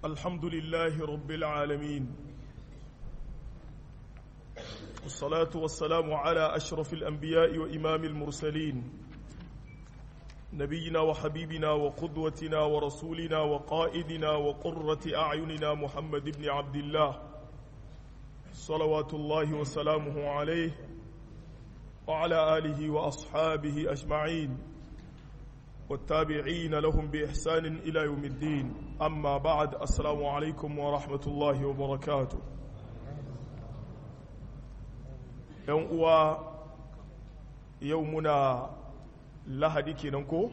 الحمد لله رب العالمين والصلاة والسلام على أشرف الأنبياء وإمام المرسلين نبينا وحبيبنا وقدوتنا ورسولنا وقائدنا وقرة أعيننا محمد بن عبد الله صلوات الله وسلامه عليه وعلى آله وأصحابه أجمعين والتابعين لهم بإحسان إلى يوم الدين أما بعد السلام عليكم ورحمة الله وبركاته يومنا lahadi kenan ko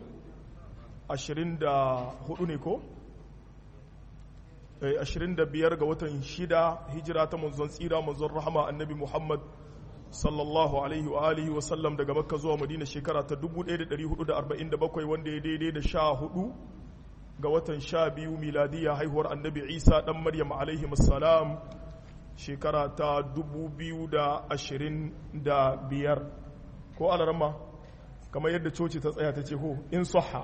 24 ne ko 25 ga watan 6 hijira ta manzon tsira manzon rahama annabi Muhammad sallallahu alaihi wa alihi wa sallam daga Makka zuwa Madina shekara ta 1447 wanda ya daidai da 14 ga watan 12 miladiya haihuwar annabi Isa dan Maryam alaihi assalam shekara ta 2025 ko alarma kamar yadda coci ta tsaya ta ce ho in sahha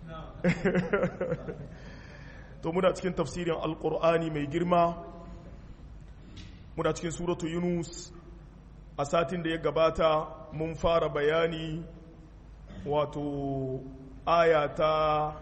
to muna cikin tafsirin alqur'ani mai girma muna cikin suratu yunus a satin da ya gabata mun fara bayani wato aya ta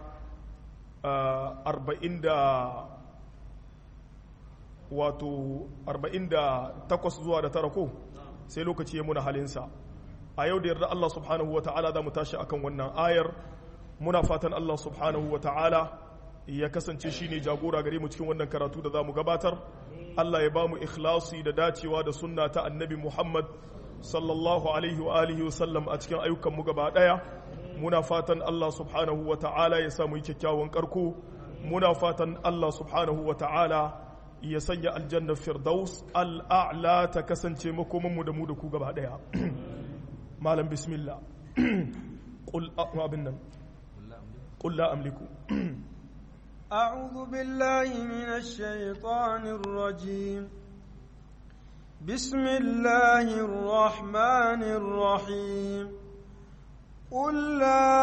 48 zuwa da tara ko sai lokaci ya muna halinsa a yau da yarda Allah subhanahu wa ta'ala za mu tashi akan wannan ayar muna fatan Allah subhanahu wa ta'ala ya kasance shi ne jagora gare mu cikin wannan karatu da za mu gabatar Allah ya ba mu ikhlasi da dacewa da sunna ta annabi Muhammad sallallahu alaihi wa alihi wa sallam a cikin ayyukan mu gaba daya muna fatan Allah subhanahu wa ta'ala ya samu kyakkyawan karko muna fatan Allah subhanahu wa ta'ala ya sanya aljanna firdaus al'a'la ta kasance makoman mu da mu da ku gaba daya malam bismillah qul abinnan qul la amliku a'udhu billahi minash shaitanir rajim bismillahir rahmanir rahim qul la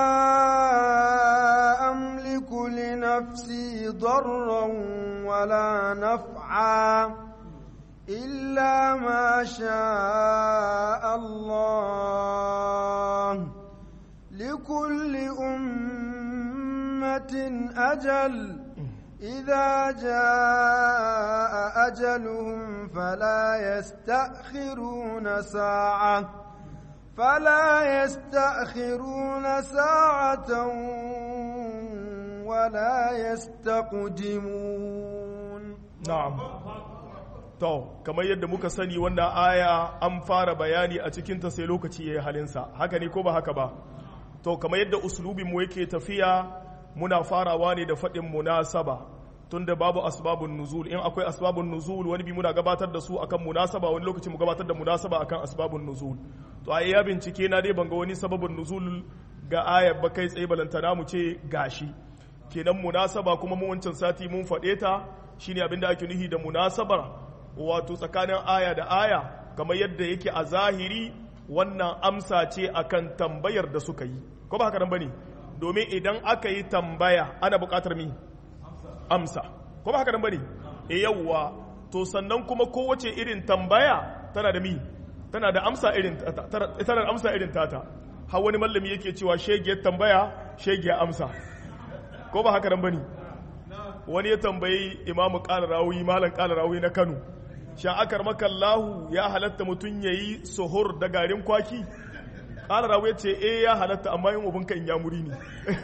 amliku li nafsi darran wala naf'a إلا ما شاء الله لكل أمة أجل إذا جاء أجلهم فلا يستأخرون ساعة ولا يستقدمون نعم To, kamar yadda muka sani wannan aya an fara bayani a cikinta sai lokaci ya yi halinsa, haka ne ko ba haka ba? To, kamar yadda uslubinmu yake tafiya muna farawa ne da faɗin munasaba, tunda babu asbabun nuzul, in akwai asbabun nuzul wani bi muna gabatar da su akan munasaba wani lokaci mu gabatar da munasaba akan asbabun nuzul. To, a iya bincike na dai ban ga wani sababin nuzul ga ayar ba kai tsaye balantana mu ce gashi. Kenan munasaba kuma mu wancan sati mun faɗe ta shine abin da ake nuhi da munasabar wato tsakanin aya da aya kamar yadda yake a zahiri wannan amsa ce akan tambayar da suka yi ko ba haka nan bane domin idan aka yi tambaya ana buƙatar mi amsa ko ba haka nan bane yawwa to sannan kuma kowace irin tambaya tana da mi tana da amsa irin tata har wani mallami yake cewa shegiyar tambaya shegiyar amsa ko ba haka nan bane wani ya tambayi imamu qalarawi malam qalarawi na Kano sha'akar makallahu ya halatta mutum ya yi suhur da garin kwaki ƙalar rawu ya ce ya halatta amma yin ubinka in yamuri ne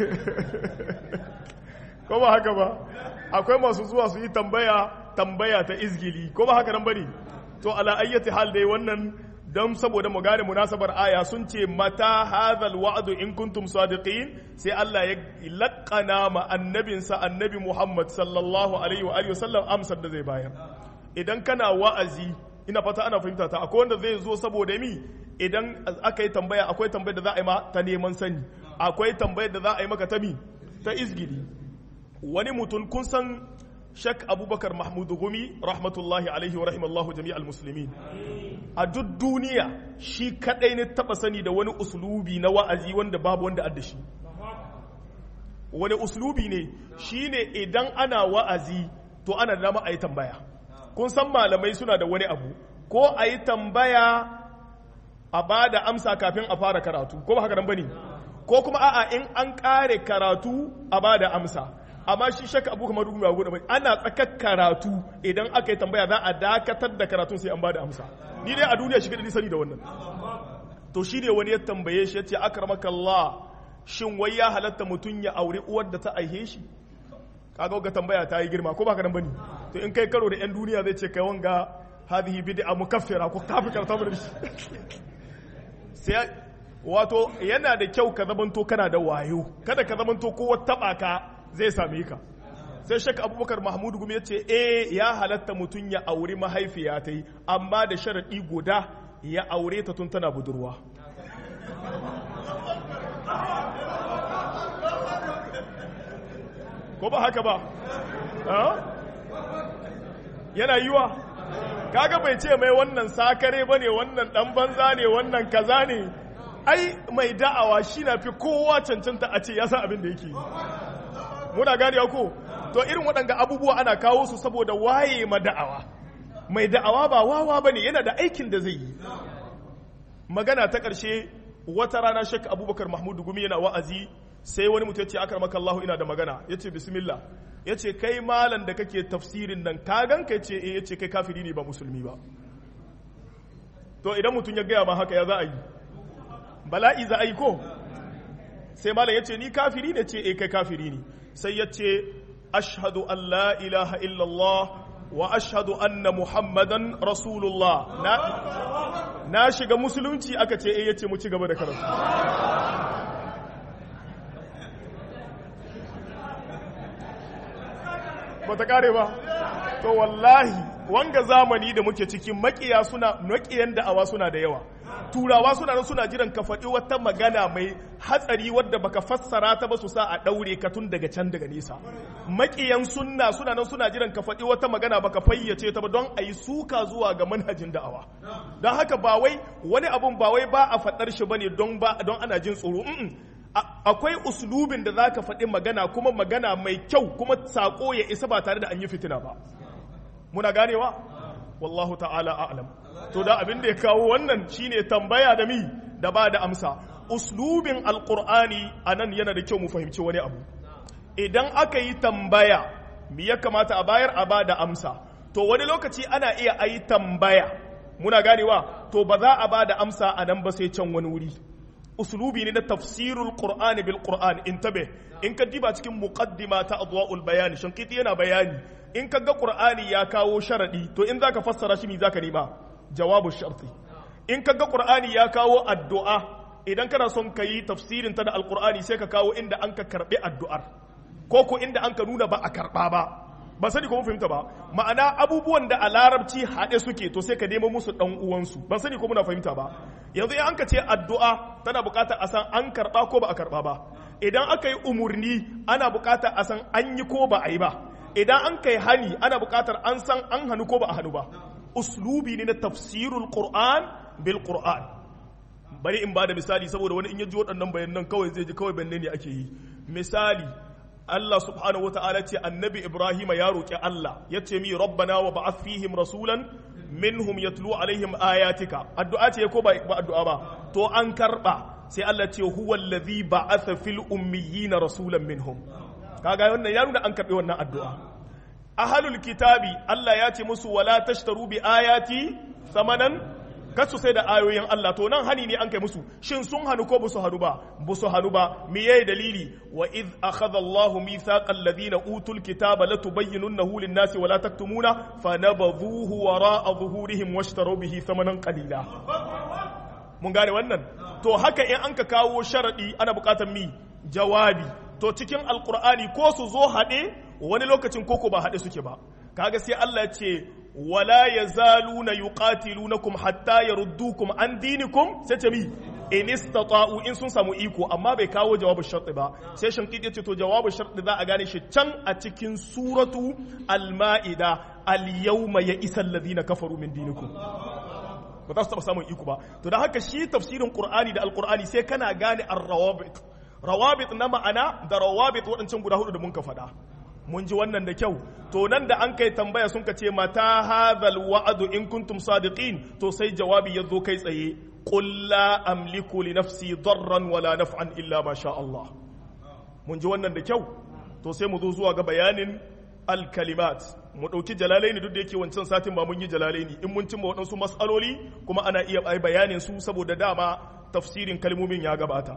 ko ba haka ba akwai masu zuwa su yi tambaya ta izgili ko ba haka nan bane to ala ayyati hal dai wannan don saboda mu gane munasabar aya sun ce mata hadhal wa'du in kuntum sadiqin sai Allah ya laƙana ma annabinsa annabi Muhammad sallallahu alaihi wa alihi wasallam amsar da zai bayar idan kana wa'azi ina fata ana fahimta ta akwai wanda zai zo saboda mi idan aka yi tambaya akwai tambayar da za a yi ma ta neman sani akwai tambayar da za a yi maka ta mi ta izgili wani mutum kun san Sheikh Abubakar Mahmud Gumi rahmatullahi alaihi wa rahimallahu jami'al muslimin a duk duniya shi kadai ne taba sani da wani uslubi na wa'azi wanda babu wanda adda shi wani uslubi ne shine idan ana wa'azi to ana da dama a yi tambaya. Kun san malamai suna da wani abu, ko a yi tambaya a ba da amsa kafin a fara karatu, ko ba haka nan bane? Ko kuma a'a in an kare karatu a ba da amsa. Amma shi shaka abu kamar rugumi a gudu ana tsakar karatu idan aka yi tambaya za a dakatar da karatun sai an ba da amsa. Ni dai a duniya shi da sani da wannan. To shi ne wani ya tambaye shi ya ce akramakallah, shin wai ya halatta mutum ya aure uwar da ta aihe shi? Kaga ga tambaya ta yi girma, ko ba ka nan bane? To in kai karo da yan duniya zai ce kai wanga hadhihi bid'a mukaffira ko kafi karta mu da shi. Sai wato yana da kyau ka zamanto kana da wayo, kada ka zamanto ko wata taba ka zai same ka. Sai Sheikh Abubakar Mahmud Gumi ya ce ya halatta mutum ya aure mahaifiya ta yi, amma da sharadi guda ya aure ta tun tana budurwa. Ko ba haka ba? Yana yiwa? Kaga bai ce mai wannan sakare ba ne, wannan ɗan banza ne, wannan kaza ne. Ai mai da'awa shi na fi kowa cancanta a ce ya san abin da yake. Muna gane ko? To irin waɗanga abubuwa ana kawo su saboda waye ma da'awa. Mai da'awa ba wawa ba ne, yana da aikin da zai yi. Magana ta ƙarshe, wata rana Sheikh Abubakar Mahmud Gumi yana wa'azi, sai wani mutum ya ce akramaka Allah ina da magana. Ya ce bismillah. Ya ce kai malam da kake tafsirin nan ka ganka? Ya ce ya ce kai kafiri ne ba musulmi ba. To idan mutum ya gaya ma haka ya za a yi? Bala'i za a yi ko? Sai malam ya ce ni kafiri ne? Ce kai kafiri ne. Sai ya ce ashhadu an la ilaha illallah wa ashhadu anna muhammadan rasulullah. Na shiga musulunci. Aka ce ya ce mu ci gaba da karatu. Ba ta kare ba. To wallahi wanga zamani da muke cikin makiyan da'awa suna da yawa. Turawa suna nan suna jiran ka faɗi wata magana mai hatsari wadda baka fassara ta ba su sa a ɗaure ka tun daga can daga nesa. Makiyan sunna suna nan suna jiran ka faɗi wata magana baka fayyace ta ba don a yi suka zuwa ga manhajin da'awa. Don haka ba wai wani abun ba wai ba a faɗar shi bane don ana jin tsoro. Akwai uslubin da zaka faɗi magana kuma magana mai kyau kuma sako ya isa ba tare da an yi fitina ba. Muna ganewa? Wallahu ta'ala a'lam. To da abin da ya kawo wannan shine tambaya da mi da ba da amsa. Uslubin alqur'ani anan yana da kyau mu fahimci wani abu. Idan aka yi tambaya me ya kamata a bayar a ba da amsa. To wani lokaci ana iya ayi tambaya. Muna ganewa? To ba za a ba da amsa a nan ba sai can wani wuri. Uslubi ne na tafsirul Qur'ani bil Qur'an. Intabe in ka diba cikin muqaddima ta adwa'ul bayani Shankiti yana bayani in ka ga Qur'ani ya kawo sharadi to in zaka fassara shi me zaka nema jawabu sharti. In ka ga Qur'ani ya kawo addu'a idan kana son ka yi tafsirin ta da Al-Qur'ani sai ka kawo inda an ka karbi addu'ar ko inda an ka nuna ba a karba ba sani ko mun fahimta ba ma'ana abubuwan da a larabci haɗe suke to sai ka nemo musu ɗan uwansu ban sani ko muna fahimta ba yanzu in an ka ce addu'a tana buƙatar a san an karɓa ko ba a karɓa ba idan aka yi umurni ana buƙatar a san an yi ko ba a yi ba idan an kai hani ana buƙatar an san an hannu ko ba a hannu ba uslubi ne na tafsirul qur'an bil qur'an bari in ba da misali saboda wani in ya ji waɗannan bayanan kawai zai ji kawai banne ne ake yi misali Allah subhanahu wata'ala ce annabi Ibrahim ya roƙi Allah ya ce mi rabbana wa ba'ath fihim rasulan minhum yatlu alaihim ayatika addu'a ce ko ba addu'a ba to an karba sai Allah ce huwa allazi ba'atha fil ummiyina rasulan minhum kaga wannan ya nuna an karbe wannan addu'a ahlul kitabi Allah ya ce musu wala tashtaru bi ayati samanan kasu sai da ayoyin Allah to nan hani ne an kai musu shin sun hanu ko busu hanu ba me yayi dalili wa id akhadha Allahu mithaqal ladina utul kitaba latubayyinunahu lin-nasi wa la taktumuna fanabadhuhu wara'a zuhurihim washtaru bihi thamanan qalila mun gane wannan to haka in an ka kawo sharadi ana bukatar mi jawabi to cikin alqur'ani ko su zo hade wani lokacin koko ba hade suke ba kaga sai Allah ya ce wala yazaluna yuqatilunakum hatta yaruddukum an dinikum sai ce mi in istata'u in sun samu iko amma bai kawo jawabu sharti ba sai shankidi ce to jawabu sharti za a gane shi can a cikin suratu al-ma'ida al-yawma ya'isa alladhina kafaru min dinikum ba za su taba samun iko ba to da haka shi tafsirin qur'ani da al-qur'ani sai kana gane ar-rawabit na ma'ana da rawabit wadancan guda hudu da mun ka faɗa mun ji wannan da kyau to nan da an kai tambaya sun ka ce mata hadhal wa'du in kuntum sadiqin to sai jawabi ya zo kai tsaye qul la amliku li nafsi darran wala naf'an illa ma sha Allah mun ji wannan da kyau to sai mu zo zuwa ga bayanin al-kalimat mu dauki jalalaini duk da yake wancan satin ba mun yi jalalaini in mun cimma waɗansu mas'aloli kuma ana iya bayanin su saboda dama tafsirin kalmomin ya gabata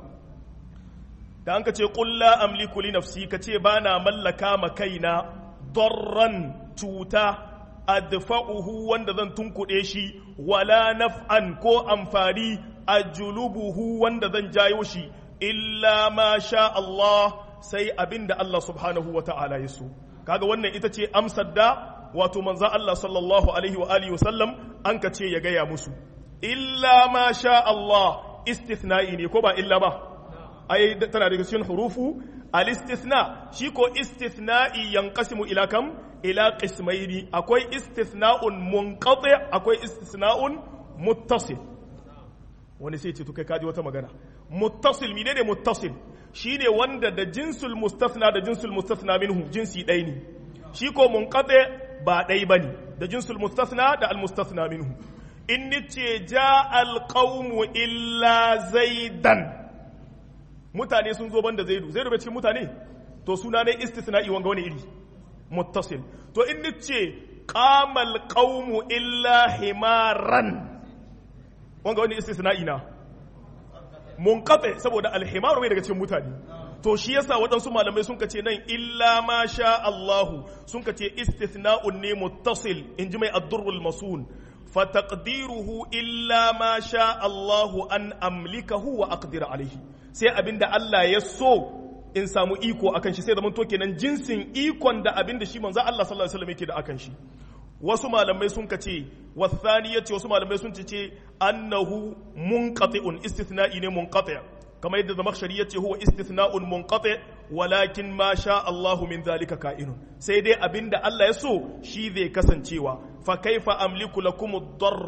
da an ka ce qul la amliku li nafsi ka ce bana mallaka ma kaina darran cuta adfa'uhu wanda zan tunkuɗe shi wala naf'an ko amfani ajlubuhu wanda zan jayo shi illa ma sha Allah sai abinda Allah subhanahu wa ta'ala ya so kaga wannan ita ce amsar da wato manzon Allah sallallahu alaihi wa alihi wasallam an ka ce ya gaya musu illa ma sha Allah istithna'i ne ko ba illa ba ai tana daga cikin hurufu al-istithna shi ko istithna'i yanqasimu ila kam ila qismaini akwai istithna'un munqati akwai istithna'un muttasil wani sai ce to kai kaji wata magana muttasil menene muttasil shine wanda da jinsul mustathna da jinsul mustathna minhu jinsi ɗaya ne shi ko munqati ba ɗaya bane da jinsul mustathna da al mustathna minhu in nace ja al qawmu illa zaidan mutane sun zo banda zaidu bai cikin mutane to suna ne istithna'i wanga wani iri muttasil to in nace qama al qawmu illa himaran wanga wani istithna'i na munqati saboda al-himar bai daga cikin mutane to shi yasa waɗansu malamai sun kace nan illa ma sha Allah sun kace istithna'un ne muttasil inji mai ad-durrul masun fa taqdiruhu illa ma sha Allah an amlikahu wa aqdir alayhi sai abinda Allah ya so in samu iko akan shi sai zaman to kenan jinsin ikon da abinda shi manzo Allah sallallahu alaihi wasallam yake da akan shi wasu malamai sun kace wasaniyati wasu malamai sun ce annahu munqati'un istithna'i ne munqati' kamar yadda zamakhshari yace huwa istithna'un munqati' walakin ma sha Allah min zalika ka'inun sai dai abinda Allah ya so shi zai kasancewa fa kaifa amliku lakum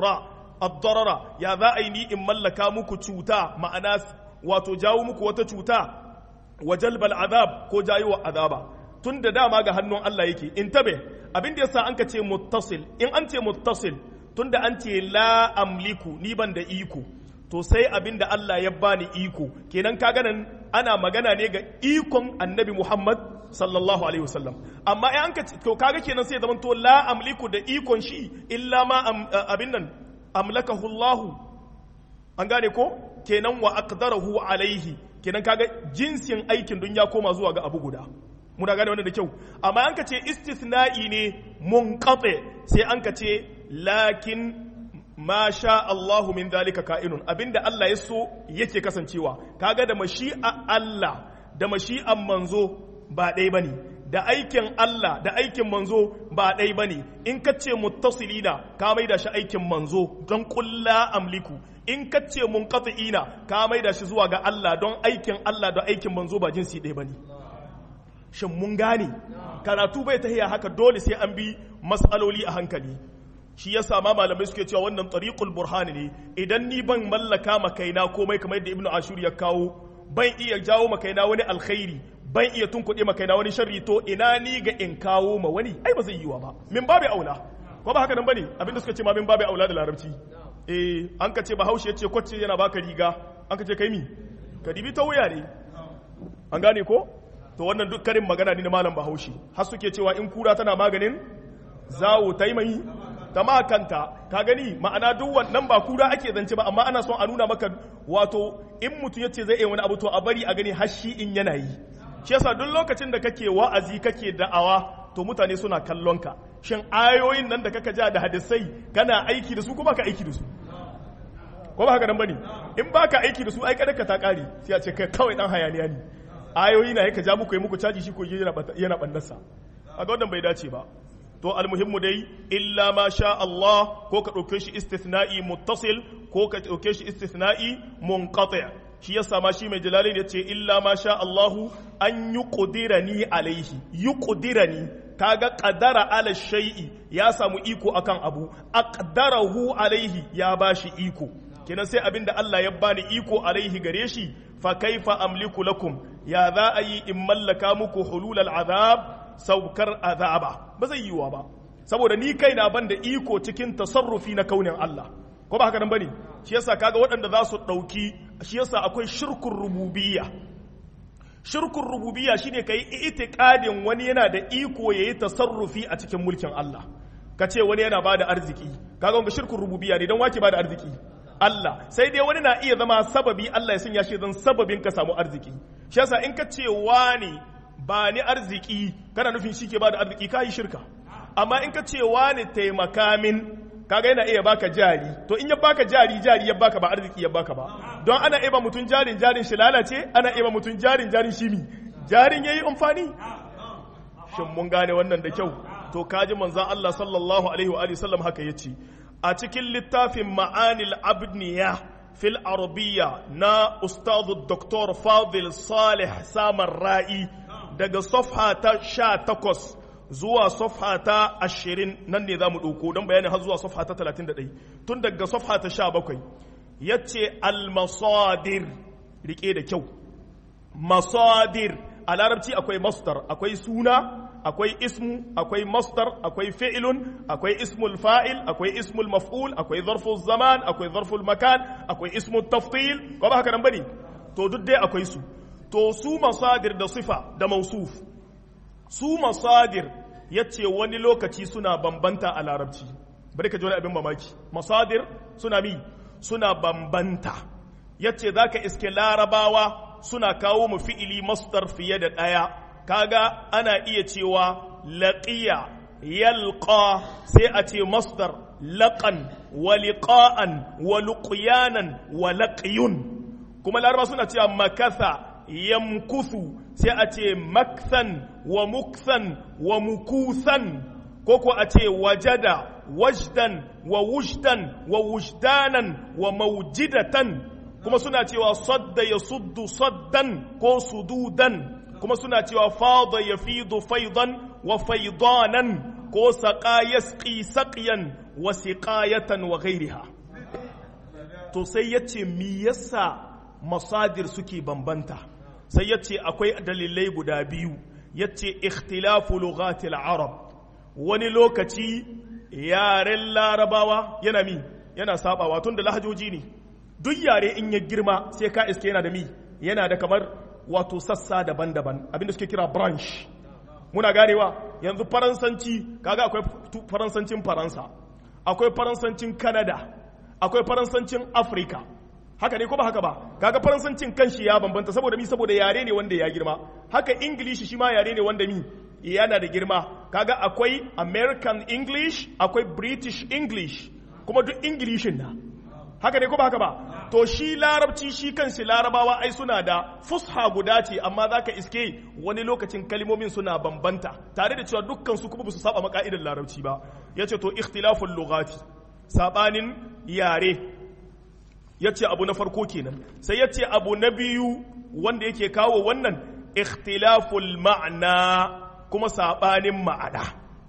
ad-darra ya za aini in mallaka muku cuta ma'ana wato jawo muku wata cuta wa jalbal azab ko jayo azaba tun da dama ga hannun Allah yake in tabe abin da yasa an ka ce muttasil in an ce muttasil tun da an ce la amliku ni ban da iko to sai abin da Allah ya bani iko kenan kaga nan ana magana ne ga ikon annabi Muhammad sallallahu alaihi wasallam amma in an ka to kaga kenan sai zaman to la amliku da ikon shi illa ma abin nan amlakahu Allah an gane ko kenan wa aqdarahu alaihi kenan kaga jinsin aikin dun ya koma zuwa ga abu guda muna gane wannan da kyau amma an ka ce istithna'i ne munqati sai an ka ce lakin ma sha Allahu min zalika ka'inun abinda Allah ya so yake kasancewa kaga da mashi'a Allah da mashi'an manzo ba ɗaya bane da aikin Allah da aikin manzo ba ɗaya bane in ka ce muttasilina ka maida shi aikin manzo don kulla amliku in ka ce munqati'ina ka maida shi zuwa ga Allah don aikin Allah da aikin manzo ba jinsi ɗaya bane shin mun gane karatu bai tahiya haka dole sai an bi mas'aloli a hankali shi yasa ma malamai suke cewa wannan tariqul burhani ne idan ni ban mallaka makaina komai kamar yadda ibnu ashur ya kawo ban iya jawo makaina wani alkhairi ban iya tunkuɗe makaina wani sharri to ina ni ga in kawo ma wani ai ba zai yiwa ba min babu aula ko ba haka nan bane abinda suka ce ma min babu aula da larabci an ka ce bahaushe yace kwacce yana baka riga an ka ce kai mi ka dibi ta wuya ne an gane ko to wannan duk karin magana ne na malam bahaushe har suke cewa in kura tana maganin zawo taimai ta makanta ka gani ma'ana duk wannan ba kura ake zance ba amma ana son a nuna maka wato in mutum yace zai yi wani abu to a bari a gani har shi in yana yi shi yasa duk lokacin da kake wa'azi kake da'awa to mutane suna kallon ka shin ayoyin nan da kaka ja da hadisai kana aiki da su ko baka aiki da su ko ba haka nan bane in baka aiki da su ai kada ka ta kare sai a ce kai kawai dan hayaniya ne ayoyi na yake ja muku yi muku caji shi ko yana bandarsa a ga wannan bai dace ba to almuhimmu dai illa ma sha Allah ko ka dauke shi istithna'i muttasil ko ka dauke shi istithna'i munqati shi yasa ma shi mai jalalain yace illa ma sha Allah an yuqdirani alaihi yuqdirani kaga qadara ala shay'i ya samu iko akan abu aqdarahu alaihi ya bashi iko kenan sai abinda Allah ya bani iko alaihi gare shi fa kaifa amliku lakum ya za a yi in mallaka muku hulul al'azab saukar azaba ba zai yiwa ba saboda ni kaina ban da iko cikin tasarrufi na kaunin Allah ko ba haka nan bane shi yasa kaga waɗanda za su ɗauki shi yasa akwai shirkun rububiyya shine kai itiqadin wani yana da iko yayi tasarrufi a cikin mulkin Allah kace wani yana bada arziki kaga wanga shirkun rububiyya ne dan wake bada arziki Allah sai dai wani na iya zama sababi Allah ya sanya shi zan sababin ka samu arziki shi yasa in ka ce wani ba ni arziki kana nufin shi ke bada arziki kai shirka amma in ka ce wani taimaka min kaga yana iya baka jari to in ya baka jari ya baka ba arziki ya baka ba don ana iya mutun jarin shi lalace ana iya mutun jarin shi mi jarin yayi amfani shin mun gane wannan da kyau to kaji manzon Allah sallallahu alaihi wa alihi sallam haka yace a cikin littafin ma'anil abniya fil arabiyya na ustadu Dr. Fadil Salih Samar Ra'i daga safha ta 18 zuwa safha ta 20 nan ne za mu ɗauko don bayanin har zuwa safha ta 31 tun daga safha ta 17 ya ce al-masadir riƙe da kyau masadir a larabci akwai masdar akwai suna akwai ismu akwai masdar akwai fi'ilun akwai ismul fa'il akwai ismul maf'ul akwai zarful zaman akwai zarful makan akwai ismul tafdil ko ba haka nan bane to duk dai akwai su to su masadir da sifa da mausuf su masadir yace wani lokaci suna bambanta a larabci bari ka ji wani abin mamaki masadir suna bambanta yace zaka iske larabawa suna kawo mu fi'ili masdar fiye da daya kaga ana iya cewa laqiya yalqa sai a ce masdar laqan wa liqa'an wa luqyanan wa laqyun kuma larabawa suna cewa makatha yamkuthu sai a ce makthan wa mukthan wa mukuthan ko a ce wajada wajdan wa wujdan wa wujdanan wa mawjidatan kuma suna cewa sadda yasuddu saddan ko sududan kuma suna cewa fada yafidu faidan wa faidanan ko saqa yasqi saqyan wa siqayatan wa ghayriha to sai yace me yasa masadir suke bambanta sai yace akwai dalilai guda biyu yace ikhtilafu lughatil arab wani lokaci yaren larabawa yana sabawa tun da lahajoji ne duk yare in ya girma sai ka iske yana da kamar wato sassa daban-daban abinda suke kira branch muna ganewa yanzu faransanci kaga akwai faransancin faransa akwai faransancin canada akwai faransancin africa haka ne ko ba haka ba kaga faransancin kanshi ya bambanta saboda yare ne wanda ya girma haka english shi ma yare ne wanda yana da girma kaga akwai american english akwai british english kuma duk englishin na haka ne ko ba haka ba to shi larabci shi kanshi larabawa ai suna da fusha guda ce amma zaka iske wani lokacin kalmomin suna bambanta tare da cewa dukkan su kuma ba su saba maka'idar larabci ba yace to ikhtilaful lughati sabanin yare yace abu na farko kenan sai yace abu na biyu wanda yake kawo wannan ikhtilaful ma'na kuma sabanin ma'ana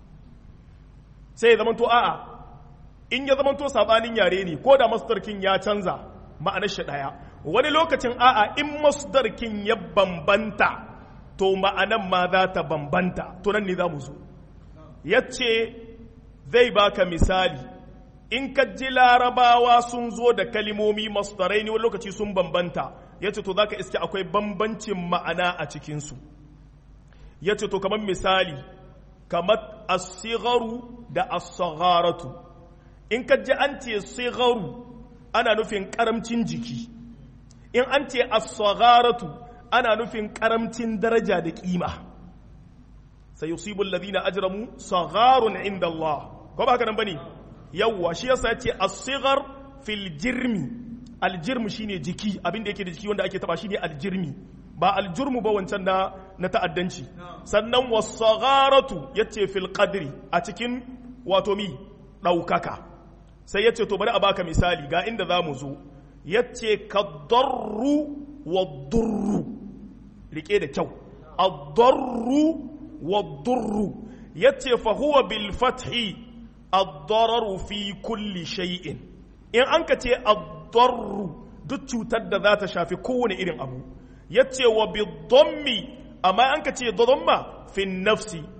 sai ya zamanto a'a in ya zamanto sabanin yare ne ko da masdarkin ya canza ma'anar shi daya wani lokacin a'a in masdarkin ya bambanta to ma'anan ma za ta bambanta to nan ne za mu zo yace zai baka misali in ka ji larabawa sun zo da kalimomi masdarai ne wani lokaci sun bambanta yace to zaka iske akwai bambancin ma'ana a cikin su yace to kamar misali kamar as-sigharu da as-sagharatu in ka ji an ce sigharu ana nufin karamcin jiki in an ce as-sagharatu ana nufin karamcin daraja da kima sayusibu alladhina ajramu sagharun inda Allah ko ba haka nan bane yawa shi yasa yace as-sighar fil jirmi al-jirm shine jiki abinda yake da jiki wanda ake taba shine al-jirmi ba al-jurmu ba wancan na ta'addanci sannan was-sagharatu yace fil qadri a cikin wato daukaka sai yace to bari a baka misali ga inda zamu zo yace kadarru wad-durru rike da kyau ad-darru wad-durru yace fa huwa bil fathi ad-dararu fi kulli shay'in in anka ce ad-darru duk cutar da za ta shafi kowane irin abu yace wa bid-dammi amma anka ce dhamma fi nafsi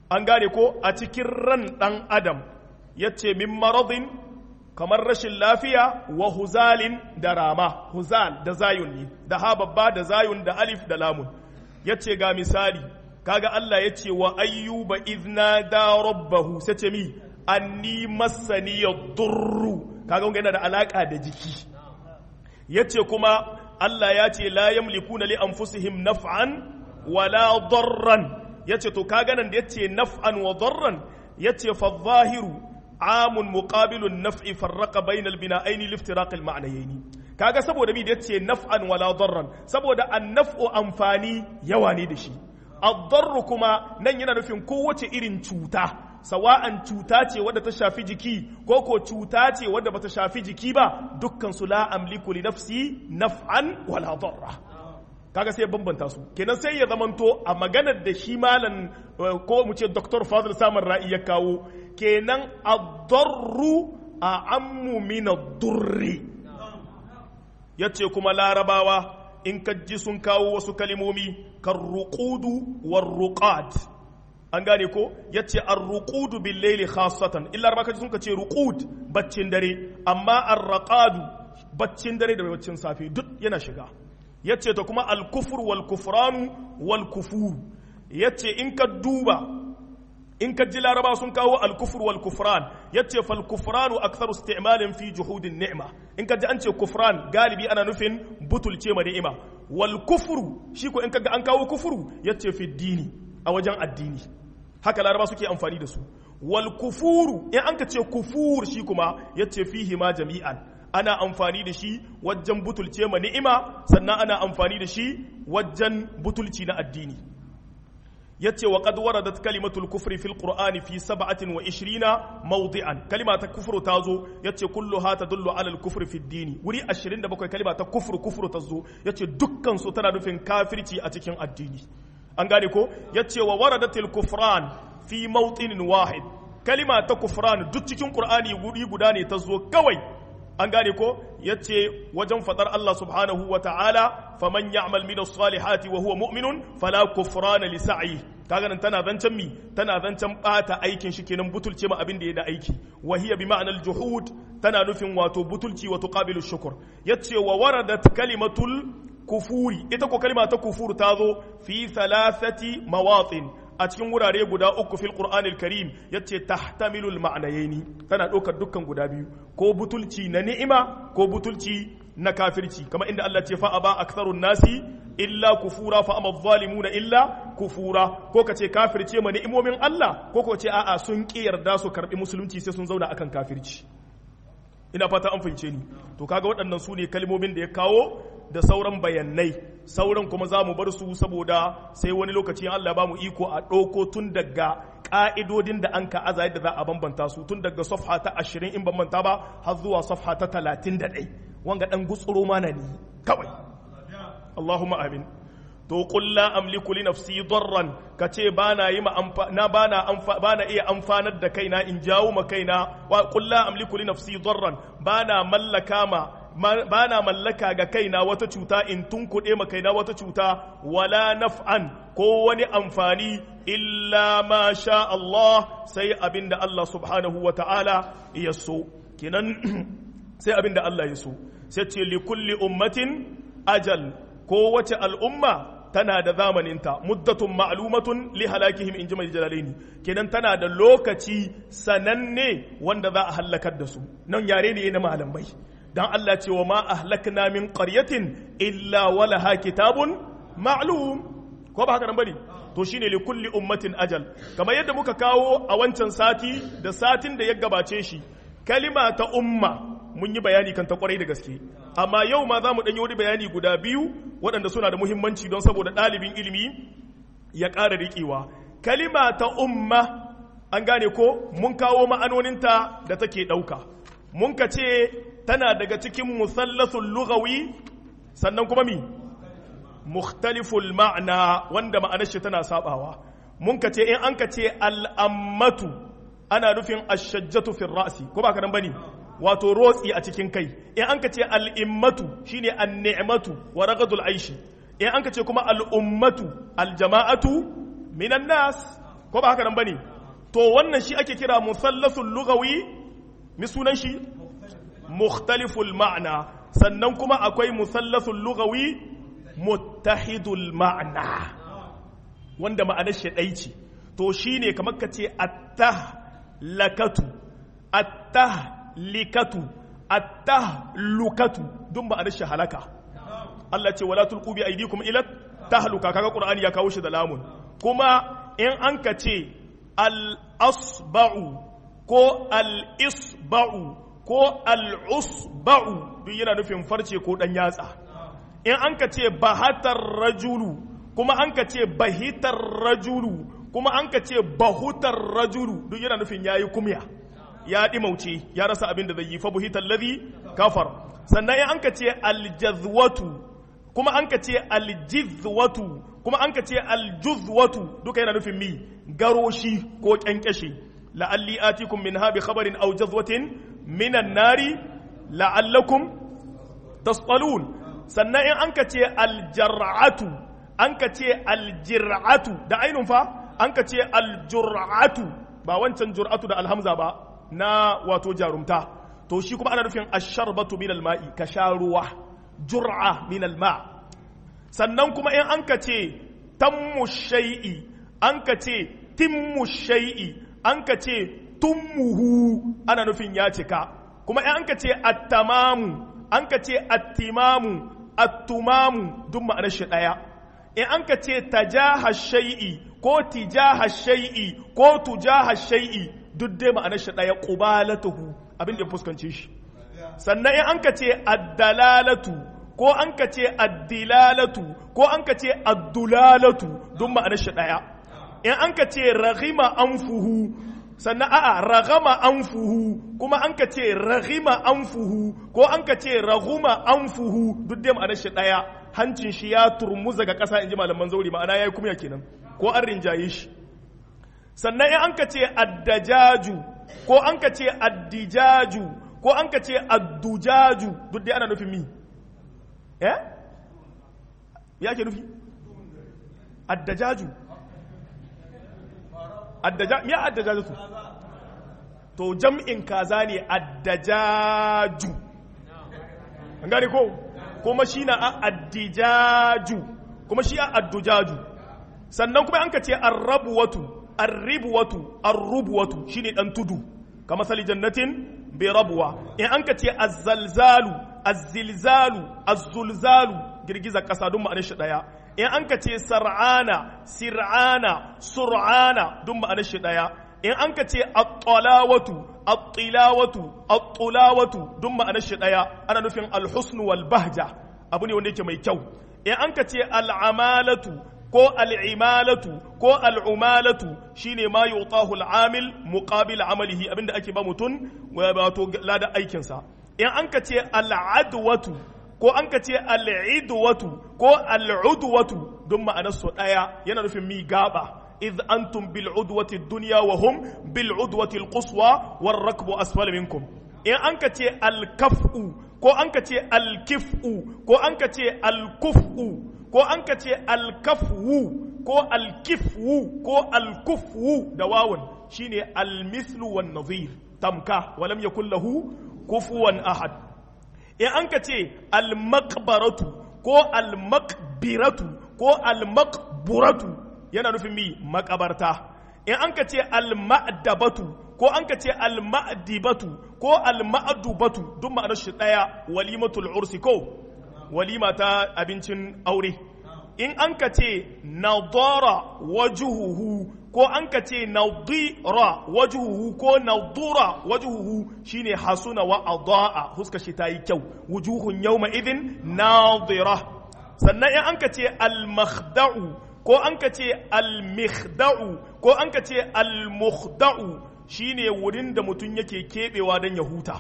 an gane ko a cikin ran ɗan adam yace min maradin kamar rashin lafiya wa huzalin da rama, huzal da zayun ne da ha babba da zayun da alif da lamun. Yace ga misali kaga Allah yace wa ayyuba izna da rabbahu sai ce mi anni massani yadurru, kaga wanga yana da alaka da jiki. Yace kuma Allah ya ce la yamlikuna li anfusihim naf'an wala darran, yace to kaga nan da yace naf'an wa darran yace fa zahiru amun muqabilun naf'i farraqa bainal bina'aini liftiraqil ma'nayaini. Kaga saboda mi da yace naf'an wala darran saboda an-naf'u amfani yawa ne da shi, ad-darru kuma nan yana nufin kowace irin cuta, sawa'an cuta ce wadda ta shafi jiki ko ko cuta ce wadda bata shafi jiki ba, dukkan su la amliku li nafsi naf'an wala darra. Kaga sai bambanta su kenan sai ya zamanto a maganar da shi malam ko mu ce Dr. Fadil Samar Ra'i ya kawo kenan ad-darru a'ammu min ad-durri. Yace kuma larabawa in kaji sun kawo wasu kalimomi kan ruqudu war ruqad, an gane ko yace ar-ruqudu bil layli khassatan illa rabaka sun kace ruqud baccin dare, amma ar-raqadu baccin dare da baccin safe duk yana shiga. Yace ta kuma al-kufr wal kufranu wal kufur, yace in ka duba in ka ji laraba sun kawo al-kufr wal kufran yace fal kufranu aktharu isti'malin fi juhudin ni'ma, in ka ji an ce kufran galibi ana nufin butulce ma ni'ima, wal kufru shi ko in ka ga an kawo kufru yace fi dini a wajen addini, haka laraba suke amfani da su. Wal kufuru in an ka ce kufur shi kuma yace fihi ma jami'an, ana amfani da shi wajen butulce ma ni'ima sannan ana amfani da shi wajen butulci na addini. yace wa qad waradat kalimatul kufri fil qur'ani fi 27 mawdi'an, kalima ta kufru tazo yace kulluha tadullu ala al kufri fi ad-din, wuri 27 kalima ta kufru tazo yace dukkan su tana nufin kafirci a cikin addini, an gane ko. yace wa waradatil kufran fi mawtinin wahid, kalima ta kufran duk cikin qur'ani wuri guda ne tazo kawai, an gane ko. yace wajen fadar Allah subhanahu wa ta'ala faman ya'mal min as-salihati wa huwa mu'minun fala kufrana li sa'yi, kaga nan tana zancan mi tana zancan bata aikin shi kenan butulce ma abin da ya da aiki, wa hiya bi ma'anal juhud tana nufin wato butulci wa tuqabilu shukr. yace wa waradat kalimatul kufuri, ita ko kalima ta kufur ta zo fi 3 mawatin a cikin wurare guda 3 fil qur'anil karim, yace tahtamilul ma'nayaini, tana ɗaukar dukkan guda biyu, ko butulci na ni'ima ko butulci na kafirci, kamar inda Allah ce fa aba aktharun nasi illa kufura fa amma zalimuna illa kufura, ko kace kafirce ma ni'imomin Allah ko ce a'a sun ki yarda su karbi musulunci sai sun zauna akan kafirci. Ina fata an fahimce ni. To kaga waɗannan su ne kalmomin da ya kawo da sauran bayanai, sauran kuma za mu bar su saboda sai wani lokaci Allah ba mu iko a ɗauko tun daga ƙa'idodin da an ka aza yadda za a bambanta su, tun daga safha ta 20 in ban manta ba har zuwa safha ta 31, wanga ɗan gutsuro mana ne kawai. Allahumma amin. To qul la amliku li nafsi darran, kace bana yi bana iya amfanar da kaina in jawo ma kaina, wa qul la amliku li nafsi darran, bana mallaka ga kaina wata cuta in tunkuɗe ma kaina wata cuta, wala naf'an ko wani amfani illa ma sha Allah, sai abinda Allah subhanahu wa ta'ala ya so, kenan sai abinda Allah ya so. Sai ce li kulli ummatin ajal, ko wace al'umma tana da zamaninta, muddatun ma'lumatun li halakihim in ji mai jalalaini, kenan tana da lokaci sananne wanda za a halakar da su. Nan yare ne na malamai, dan Allah ce wa ma ahlakna min qaryatin illa walaha kitabun ma'lum, ko ba haka nan bane? To shine li kulli ummatin ajal, kamar yadda muka kawo a wancan sati da satin da ya gabace shi, kalima ta umma mun yi bayani kan ta kwarai da gaske, amma yau ma za mu ɗanyi wani bayani guda biyu waɗanda suna da muhimmanci don saboda ɗalibin ilimi ya ƙara riƙewa. Kalima ta umma, an gane ko, mun kawo ma'anoninta da take ɗauka, mun ka ce tana daga cikin musallasul lughawi, sannan kuma mi mukhtaliful ma'ana, wanda ma'anar shi tana sabawa. Mun ka ce in an ka ce al'ammatu ana nufin ashajjatu fil ra'si, ko ba ka nan bane, wato rotsi a cikin kai. In an ka ce al'immatu shine an-ni'matu wa ragadul aishi, in an ka ce kuma al'ummatu aljama'atu minan nas, ko ba haka nan bane to wannan shi ake kira musallasul lughawi mi sunan shi mukhtaliful ma'na sannan kuma akwai musallasul lughawi muttahidul ma'na wanda ma'anar shi dai ce to shine kamar kace at-tahlakatu at-tahlikatu at-tahlukatu dun ma'anar shi halaka Allah ce wala tulqu bi aydikum ila tahluka kaga Qur'ani ya kawo shi da lamun kuma in an kace al-asba'u ko al-isba'u ko al-usba'u duk yana nufin farce ko dan yatsa in an kace bahatar rajulu kuma an kace bahitar rajulu kuma an kace bahutar rajulu duk yana nufin yayi kumya ya dimauce ya rasa abin da zai yi fa buhital ladhi kafar sannan in an kace al-jazwatu kuma an ka ce aljizwatu kuma an ka ce aljuzwatu duka yana nufin mi garoshi ko kyankyashe la'alli atikum min habi khabarin aw jazwatin minan nari la'allakum tasqalun sannan in an ka ce aljar'atu an ka ce aljir'atu da ainun fa an ka ce aljur'atu ba wancan jur'atu da alhamza ba na wato jarumta to shi kuma ana nufin asharbatu min alma'i ka sha ruwa jur'a min alma sannan kuma in an ka ce tammu shay'i an ka ce timmu shay'i an ka ce tummuhu ana nufin ya cika kuma in an ka ce attamamu an ka ce attimamu attumamu duk ma'anar shi daya in an ka ce tajaha shay'i ko tijaha shay'i ko tujaha shay'i duk dai ma'anar shi daya qubalatuhu abin da fuskance shi sannan in an ka ce addalalatu ko an ka ce addilalatu ko an ka ce addulalatu don ma'anar shi ɗaya in an ka ce raghima anfuhu sannan a'a ragama anfuhu kuma an ka ce raghima anfuhu ko an ka ce raghuma anfuhu duk dai ma'anar shi ɗaya hancin shi ya turmuza ga ƙasa in ji malaman zauri ma'ana yayi kumya kenan ko an rinjaye shi sannan in an ka ce addajaju ko an ka ce addijaju ko an ka ce addujaju duk dai ana nufin mi ya ke nufi addajaju ya addajaju to jam'in kaza ne addajaju an gane ko kuma shi na addijaju kuma shi addujaju sannan kuma an ka ce arrubuwatu shine dan tudu kama sali jannatin bi rabuwa in an ka ce azzalzalu azzilzalu azzulzalu girgizar kasa duk ma'anar shi daya in an ka ce sar'ana sir'ana sur'ana duk ma'anar shi daya in an ka ce at-talawatu at-tilawatu at-tulawatu duk ma'anar shi daya ana nufin al-husn wal bahja abu ne wanda yake mai kyau in an ka ce al-amalatu ko al'imalatu ko al'umalatu shine ma yutahu al'amil muqabil amalihi abinda ake ba mutum wato ladan aikinsa in an ka ce al'adwatu ko an ka ce al'idwatu ko al'udwatu don ma'anar su daya yana nufin mi gaba idh antum bil udwati dunya wa hum bil udwati al quswa war rakbu asfala minkum in an ka ce al kaf'u ko an ka ce al kif'u ko an ka ce al kuf'u ko an ka ce alkafwu ko alkifwu ko alkufwu da wawun shine almithlu wan nadhir tamka walam yakul lahu kufuwan ahad in an ka ce almaqbaratu ko almaqbiratu ko almaqburatu yana nufin mi makabarta in an ka ce almadabatu ko an ka ce almadibatu ko almadubatu duk ma'anar shi daya walimatul ursi ko walima ta abincin aure in an ka ce nadara wajuhuhu ko an ka ce nadira wajuhuhu ko nadura wajuhuhu shine hasuna wa adaa huska shi tayi kyau wujuhun yawma idhin nadira sannan in an ka ce al-makhda'u ko an ka ce al-mikhda'u ko an ka ce al-mukhda'u shine wurin da mutum yake kebewa dan ya huta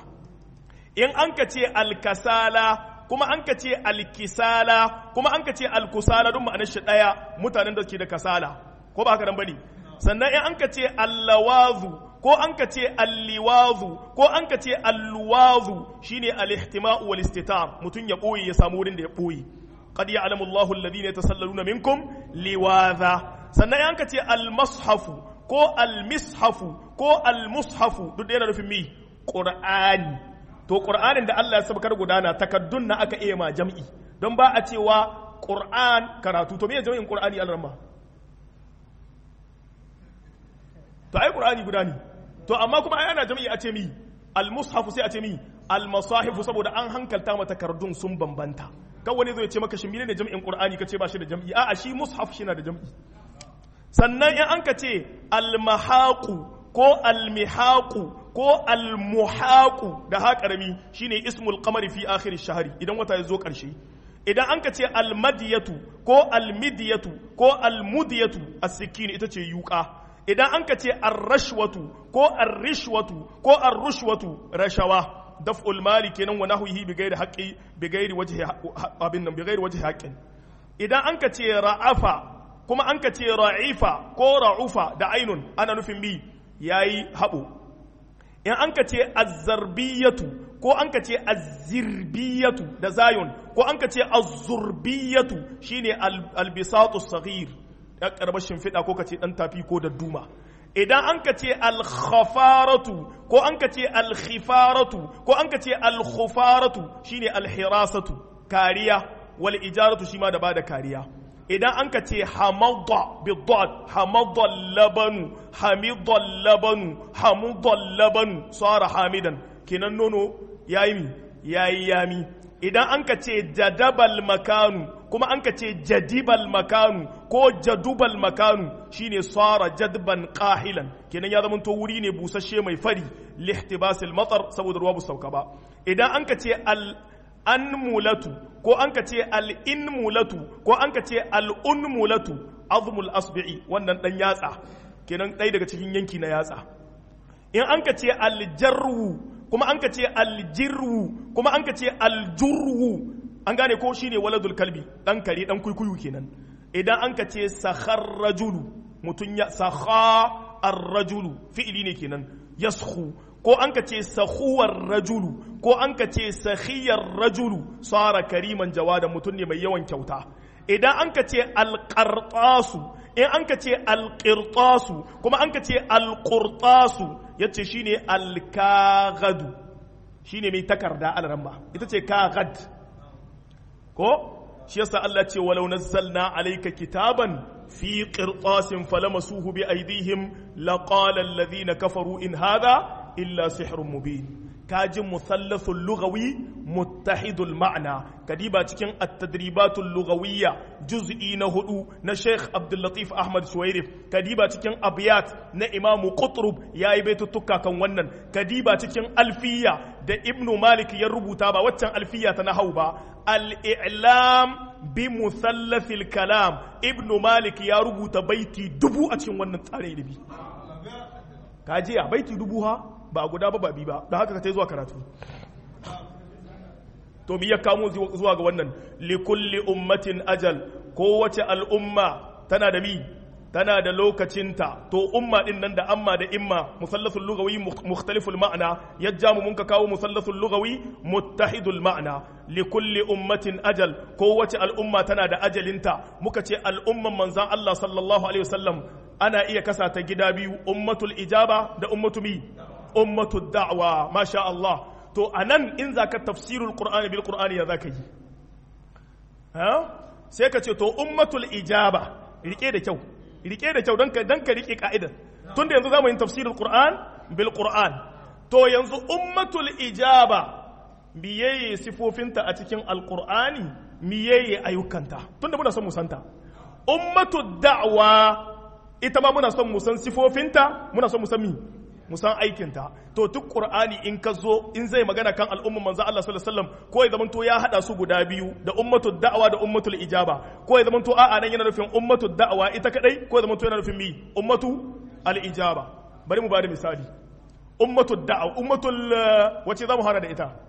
in an ka ce al-kasala kuma an ka ce alkisala kuma an ka ce alkusala don ma'anar shi ɗaya mutanen da ke da kasala ko ba haka nan bane sannan in an ka ce allawazu ko an ka ce alliwazu ko an ka ce alluwazu shine alihtima'u wal istitar mutun ya boye ya samu wurin da ya boye qad ya'lamu Allahu alladhina yatasallaluna minkum liwaza sannan in an ka ce almashafu ko al-mishafu ko al-mushafu duk da yana nufin mi Qur'ani to Qur'anin da Allah ya sabkar gudana takaddun na aka iya ma jam'i don ba a cewa Qur'an karatu to me jam'in Qur'ani al-ramma to ai Qur'ani guda ne to amma kuma ai ana jam'i a ce mi al-mushafu sai a ce mi al-masahifu saboda an hankalta mata takardun sun bambanta kan wani zai ce maka shin menene jam'in Qur'ani kace ba shi da jam'i a'a shi mushaf shi na da jam'i sannan in an ka ce al-mahaqu ko al-mihaqu ko al-muhaqu da ha karami shine ismul qamari fi akhir ash-shahri idan wata ya zo karshe idan an ka ce al-madiyatu ko al-midiyatu ko al-mudiyatu as-sikin ita ce yuqa idan an ka ce ar-rashwatu ko ar-rishwatu ko ar-rushwatu rashawa daf'ul mali kenan wa nahwihi bighairi haqqi bighairi wajhi abin nan bighairi wajhi haqqin idan an ka ce ra'afa kuma an ka ce ra'ifa ko ra'ufa da ainun ana nufin mi yayi habo in an ka ce azzarbiyatu ko an ka ce azzirbiyatu da zayun ko an ka ce azzurbiyatu shine albisatu saghir ya karbar shimfiɗa ko ka ce dan tafi ko da duma idan an ka ce alkhafaratu ko an ka ce alkhifaratu ko an ka ce alkhufaratu shine alhirasatu kariya wal ijaratu shi ma da bada kariya idan an ka ce hamadda bidad hamadda labanu hamidda labanu hamudda labanu sara hamidan kenan nono yayi yami idan an ka ce jadabal makanu kuma an ka ce jadibal makanu ko jadubal makanu shine sara jadban qahilan kenan ya zamanto wuri ne busasshe mai fari lihtibasil matar saboda ruwa bu sauka ba idan an ka ce anmulatu ko an ka ce al'inmulatu ko an ka ce al'unmulatu azmul asbi'i wannan dan yatsa kenan ɗaya daga cikin yanki na yatsa in an ka ce aljarwu kuma an ka ce aljirwu kuma an ka ce aljurwu an gane ko shine waladul kalbi dan kare dan kuikuyu kenan idan an ka ce sakhar rajulu mutun ya sakha ar-rajulu fi'ili ne kenan yaskhu ko an ka ce sahuwar rajulu ko an ka ce sahiyar rajulu tsara kariman jawada mutum ne mai yawan kyauta idan an ka ce alƙarƙasu in an ka ce alƙirƙasu kuma an ka ce alƙurƙasu ya ce shi ne alkagadu shi ne mai takarda alramma ita ce kagad ko shi yasa Allah ce walau nazzalna alayka kitaban fi qirtasin falamasuhu bi aydihim laqala alladhina kafaru in hadha إلا سحر مبين كاج مثلث اللغوي متحد المعنى كديبا تكين التدريبات اللغوية جزئي نهدو نشيخ عبد اللطيف أحمد شويرف كديبا تكين أبيات نإمام قطرب يا إبيت التكا كونن كديبا تكين ألفية ده ابن مالك يربو تابا واتن ألفية تنهوبا الإعلام بمثلث الكلام ابن مالك يربو تبيتي دبو أتشن ونن تاري لبي كاجي بيتي دبوها ba guda ba bi ba da haka ka tai zuwa karatu to me ya kamo zuwa ga wannan likulli ummatin ajal kowace al'umma tana da mi tana da lokacinta to umma din nan da amma da imma musallasul lughawi mukhtaliful ma'na yajjamu mun ka kawo musallasul lughawi muttahidul ma'na likulli ummatin ajal kowace al'umma tana da ajalinta muka ce al'umman manzon Allah sallallahu alaihi wasallam ana iya kasa ta gida biyu ummatul ijaba da ummatu mi ummatud da'wa masha Allah to anan in zaka tafsirul qur'ani bil qur'ani ya zaka yi sai ka ce to ummatul ijaba rike da kyau dan ka rike ka'idar tunda yanzu zamu yin tafsirul qur'an bil qur'an to yanzu ummatul ijaba miyeye sifofinta a cikin alqur'ani miyeye ayyukanta tunda muna son mu santa ummatud da'wa ita ma muna son mu san sifofinta muna son mu san musan aikinta to duk qur'ani in ka zo in zai magana kan al'umman manzo Allah sallallahu alaihi wasallam ko ya zamanto ya hada su guda biyu da ummatud da'wa da ummatul ijaba ko ya zamanto a'a nan yana nufin ummatud da'wa ita kadai ko ya zamanto yana nufin mi ummatu al-ijaba bari mu bada misali ummatud da'wa ummatul wace zamu hada da ita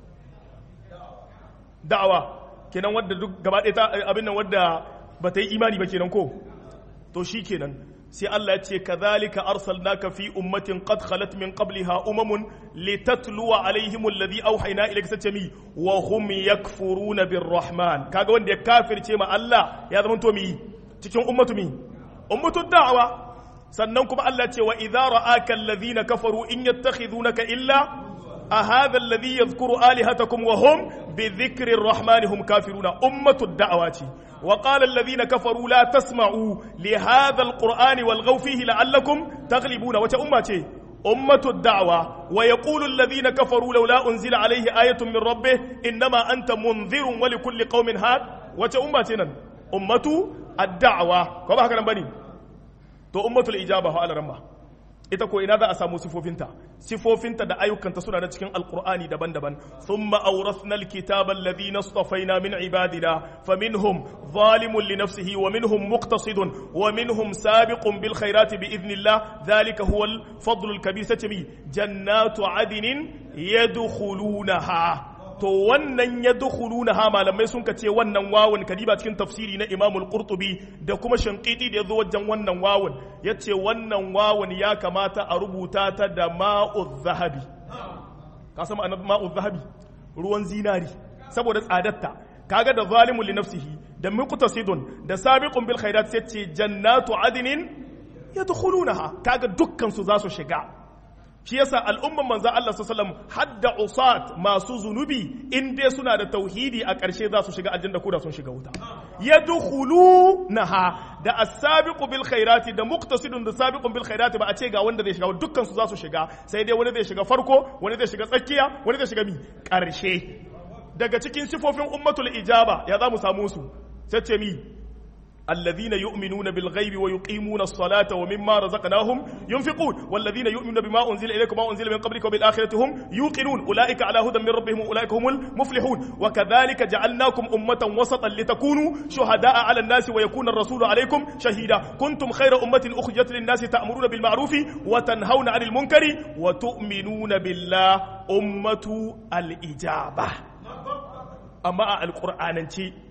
da'wa kenan wadda duk gaba ɗaya ta abin nan wadda ba ta yi imani ba kenan ko to shikenan sai Allah ya ce kadhalika arsalnaka fi ummatin qad khalat min qabliha umamun litatluwa alaihim alladhi awhayna ilayka satami wa hum yakfuruna birrahman kaga wanda ya kafirce ma Allah ya zama to mi cikin ummatu da'wa sannan kuma Allah ce wa idza ra'aka alladhina kafaru in yattakhidunaka illa أهذا الذي يذكر آلهتكم وهم بذكر الرحمن هم كافرون أمة الدعوات وقال الذين كفروا لا تسمعوا لهذا القرآن والغوا فيه لعلكم تغلبون وتأمة أمة الدعوة ويقول الذين كفروا لولا أنزل عليه آية من ربه إنما أنت منذر ولكل قوم هاد وتأمة أمة الدعوة كما هكذا بني تو أمة الإجابة على رمى ita ko ina za a samu sifofinta da ayyukanta suna da cikin alkur'ani daban-daban thumma awrathna alkitaba alladhina istafaina min ibadina faminhum zalimun li nafsihi wa minhum muqtasidun wa minhum sabiqun bil khairati bi idhnillah dhalika huwa al fadlul kabir satami jannatu adnin yadkhulunaha to wannan yadkhulunaha malamai sun kace wannan wawun kadiba cikin tafsiri na Imam al-Qurtubi da kuma Shanqiti da yazo wajen wannan wawun yace wannan wawun ya kamata a rubuta ta da ma'u zahabi ka san ma'anar ma'u zahabi ruwan zinari saboda tsadarta kaga da zalimun li nafsihi da muqtasidun da sabiqun bil khairat yace jannatu adnin yadkhulunaha kaga dukkan su za su shiga shi yasa al'umman manzo Allah sallallahu alaihi wasallam hadda usat masu zunubi in dai suna da tauhidi a ƙarshe za su shiga aljanna ko da sun shiga wuta yadkhulunaha da as-sabiqu bil khairati da muqtasidun da sabiqun bil khairati ba a ce ga wanda zai shiga dukkan su za su shiga sai dai wani zai shiga farko wani zai shiga tsakiya wani zai shiga mi ƙarshe daga cikin sifofin ummatul ijaba ya za mu samu su sai ce mi الذين يؤمنون بالغيب ويقيمون الصلاة ومما رزقناهم ينفقون والذين يؤمنون بما أنزل إليكم وما أنزل من قبلكم وبالآخرة هم يوقنون أولئك على هدى من ربهم أولئك هم المفلحون وكذلك جعلناكم أمة وسطا لتكونوا شهداء على الناس ويكون الرسول عليكم شهيدا كنتم خير أمة أخرجت للناس تأمرون بالمعروف وتنهون عن المنكر وتؤمنون بالله أمة الإجابة أما القرآن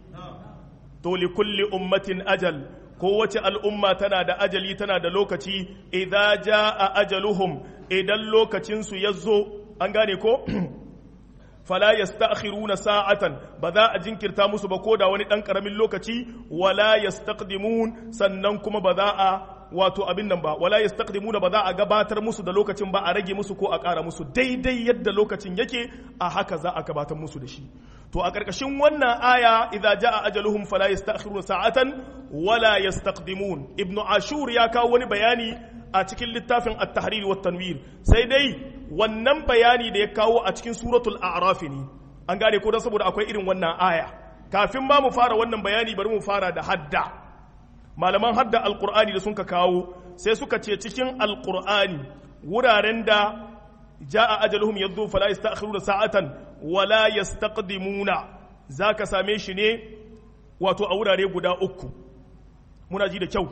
to li kulli ummatin ajal kowace al'umma tana da ajali tana da lokaci idza jaa ajaluhum idan lokacin su yazo an gane ko fala yasta'khiruna sa'atan ba za a jinkirta musu ba ko da wani dan karamin lokaci wala yastaqdimun sannan kuma ba za a wato abin nan ba wala yastaqdimuna ba za a gabatar musu da lokacin ba a rage musu ko a ƙara musu daidai yadda lokacin yake a haka za a gabatar musu da shi to a ƙarƙashin wannan aya idza jaa ajaluhum fala yasta'khiruna sa'atan wala yastaqdimun ibnu ashur ya kawo wani bayani a cikin littafin at-tahrir wa tanwir sai dai wannan bayani da ya kawo a cikin suratul a'raf ne an gane ko dan saboda akwai irin wannan aya kafin ba mu fara wannan bayani bari mu fara da hadda malaman hadda alqur'ani da sun ka kawo sai suka ce cikin alqur'ani wuraren da jaa ajaluhum yadhu fala yasta'khiruna sa'atan wala yastaqdimuna zaka same shi ne wato a wurare guda uku muna ji da kyau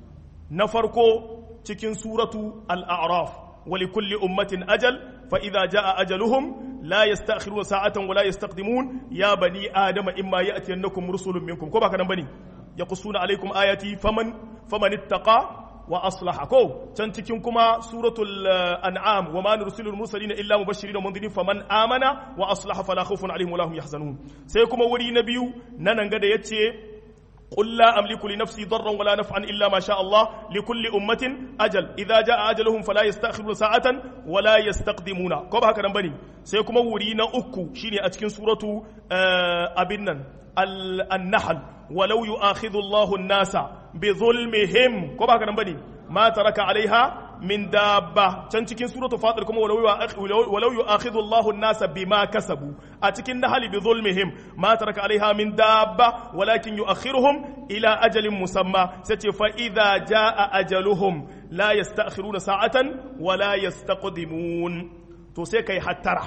na farko cikin suratu al-a'raf wa likulli ummatin ajal fa idza jaa ajaluhum la yasta'khiruna sa'atan wala yastaqdimun ya bani adama imma ya'tiyannakum rusulun minkum ko baka nan bane yaqussuna alaykum ayati faman ittaqa wa aslaha ko can cikin kuma suratul an'am wa ma nursilul mursalina illa mubashirin wa mundirin faman amana wa aslaha fala khawfun alaihim wa lahum yahzanun sai kuma wuri na biyu nan ga da yace qul la amliku li nafsi darran wala naf'an illa ma sha Allah li kulli ummatin ajal idza jaa ajaluhum fala yastakhiruna sa'atan wala yastaqdimuna ko ba haka nan bane sai kuma wuri na uku shine a cikin suratu abin nan an-nahl ولو يؤاخذ الله الناس بظلمهم كما كان بني ما ترك عليها من دابة كان cikin سورة فاطر كما ولو يؤاخذ الله الناس بما كسبوا أتكن نحل بظلمهم ما ترك عليها من دابة ولكن يؤخرهم إلى أجل مسمى فإذا جاء أجلهم لا يستأخرون ساعة ولا يستقدمون تسيكي حترة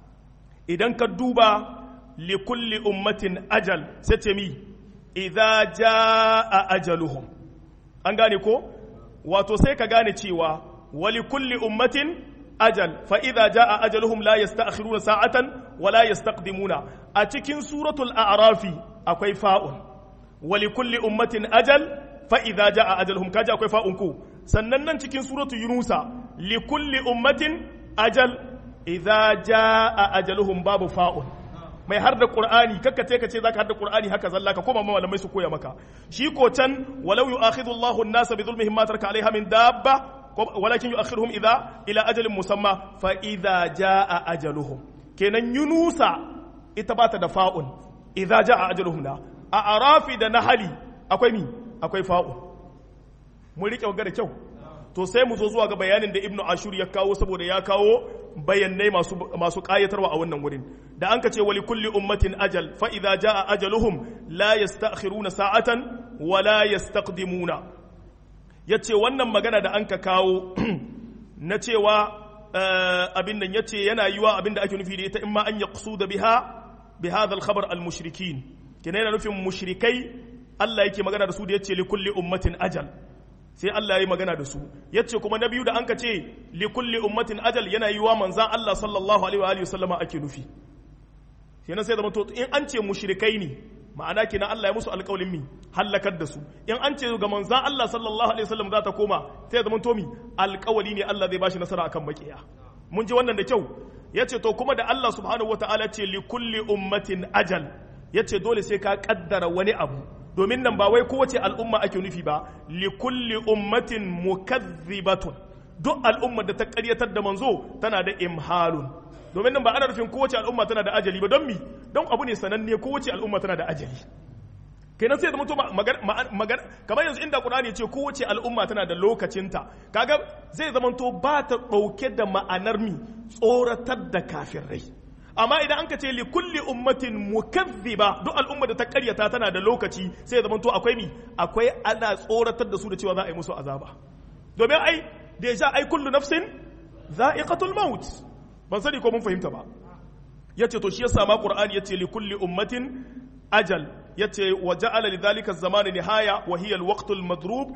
إذن كدوبة لكل أمة أجل ستمي idza jaa ajaluhum an gane ko wato sai ka gane cewa wali kulli ummatin ajal fa idza jaa ajaluhum la yasta'khiruna sa'atan wa la yastaqdimuna a cikin suratul a'rafi akwai fa'un wali kulli ummatin ajal fa idza jaa ajaluhum kaji akwai fa'un ko sannan nan cikin suratul yunusa li kulli ummatin ajal idza jaa ajaluhum babu fa'un mai har da Qur'ani kakka te kace zaka har da Qur'ani haka zalla ka koma malamai su koya maka shi ko can walau yu'akhidhu Allahu an-nasa bi dhulmihim ma taraka 'alayha min dabba walakin yu'akhiruhum ila ajalin musamma fa idza jaa ajaluhum kenan yunusa ita bata da fa'un idza jaa ajaluhum da a arafi da nahali akwai fa'un mun rike ga da kyau to sai mu zo zuwa ga bayanin da Ibn Ashur ya kawo saboda ya kawo bayanai masu kayatarwa a wannan wurin da an ka ce wali kulli ummatin ajal fa idza jaa ajaluhum la yasta'khiruna sa'atan wa la yastaqdimuna yace wannan magana da an ka kawo na cewa abin nan yace yana yiwa abin da ake nufi da ita imma an yaqsuda biha bi hadha al-khabar al-mushrikin kina yana nufin mushrikai Allah yake magana da su da yace li kulli ummatin ajal sai Allah ya yi magana da su yace kuma na biyu da an ka ce li kulli ummatin ajal yana yiwa manzan Allah sallallahu alaihi wa alihi wasallama ake nufi kenan sai zama to in an ce mushrikai ne ma'ana kenan Allah ya musu alƙawlin mi halakar da su in an ce ga manzan Allah sallallahu alaihi wasallam za ta koma sai zama to mi alƙawali ne Allah zai bashi nasara akan makiya mun ji wannan da kyau yace to kuma da Allah subhanahu wataala ce li kulli ummatin ajal yace dole sai ka kaddara wani abu domin nan ba wai kowace al'umma ake nufi ba li kulli ummatin mukazzibatun duk al'ummar da ta ƙaryatar da manzo tana da imhalun domin nan ba ana nufin kowace al'umma tana da ajali ba don mi don abu ne sananne kowace al'umma tana da ajali kenan sai da mutum magana kamar yanzu inda Qur'ani ya ce kowace al'umma tana da lokacinta kaga zai zama to ba ta dauke da ma'anar mi tsoratar da kafirai amma idan an ka ce li kulli ummatin mukazziba duk al'umma da ta karyata tana da lokaci sai ya zama to akwai ana tsoratar da su da cewa za a yi musu azaba domin ai deja ai kullu nafsin za'iqatul maut ban sani ko mun fahimta ba yace to shi yasa ma Qur'ani yace li kulli ummatin ajal yace wa ja'ala lidhalika az-zaman nihaya wa hiya al-waqt al-madrub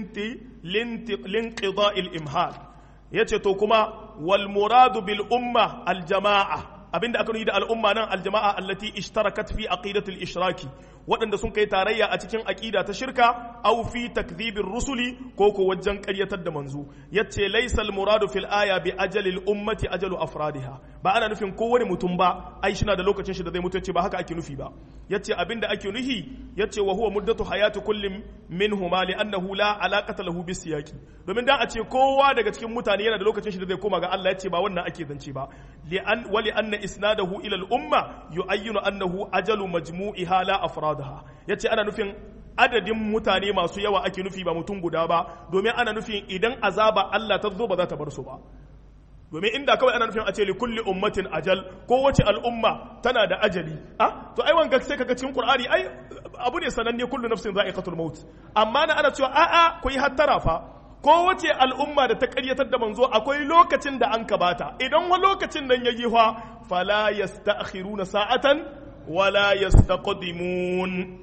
linqida'i al-imhal yace to kuma wal muradu bil umma al-jama'a abinda aka nufi da al'umma nan aljama'a allati ishtarakat fi aqidatil ishraki waɗanda sun kai tarayya a cikin aqida ta shirka aw fi takdhibir rusuli ko wajen ƙaryatar da manzo yace laysa al muradu fil aya bi ajalil ummati ajalu afradiha ba ana nufin kowane mutum ba ai shi na da lokacin shi da zai mutu ba haka ake nufi ba yace abinda ake nufi yace wa huwa muddatu hayati kullin minhuma li annahu la alaqata lahu bis siyaqi domin dan a ce kowa daga cikin mutane yana da lokacin shi da zai koma ga Allah yace ba wannan ake zance ba li anna isnadahu ila al-umma yu'ayyinu annahu ajalu majmu'iha la afradaha yace ana nufin adadin mutane masu yawa ake nufi ba mutum guda ba domin ana nufin idan azaba Allah ta zo ba za ta bar su ba domin inda kawai ana nufin a ce li kulli ummatin ajal ko wace al'umma tana da ajali to ai wanga sai kaga cikin Qur'ani ai abu ne sananne kullu nafsin za'iqatul maut amma na ana cewa a'a ku yi hattara fa kowace al'umma da ta ƙaryatar da manzo akwai lokacin da an kabata idan wa lokacin nan ya yi fala yasta'khiruna sa'atan wala yastaqdimun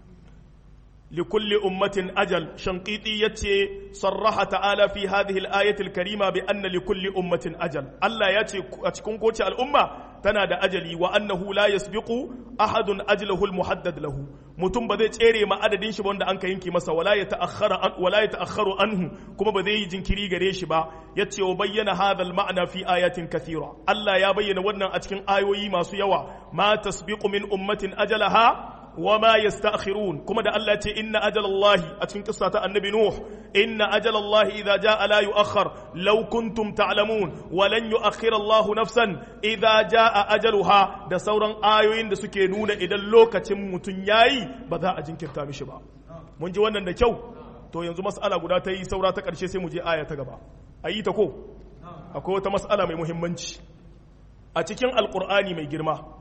لكل أمة أجل شنقيطي يتي صرح تعالى في هذه الآية الكريمة بأن لكل أمة أجل الله يتي أتكون كوتي الأمة تنادى أجلي وأنه لا يسبق أحد أجله المحدد له متم بديت إيري ما أددين شبون دا أنك ينكي مسا ولا يتأخر عنه كما بدي جنكري غريش با يتي وبين هذا المعنى في آيات كثيرة الله يبين ودنا أتكين آيوي ما سيوا ما تسبق من أمة أجلها وما يستأخرون كما دا الله إن أجل الله أتكين قصة النبي نوح إن أجل الله إذا جاء لا يؤخر لو كنتم تعلمون ولن يؤخر الله نفسا إذا جاء أجلها دا سورا آيوين دا سكينون إذا اللوكة متنياي بذا أجن كرتا مشبا من جوانا دا كو تو ينزو مسألة قد تي سورة تكرشي سيمجي آية تقبا أي تكو أكو تمسألة من مهمنش أتكين القرآن من جرما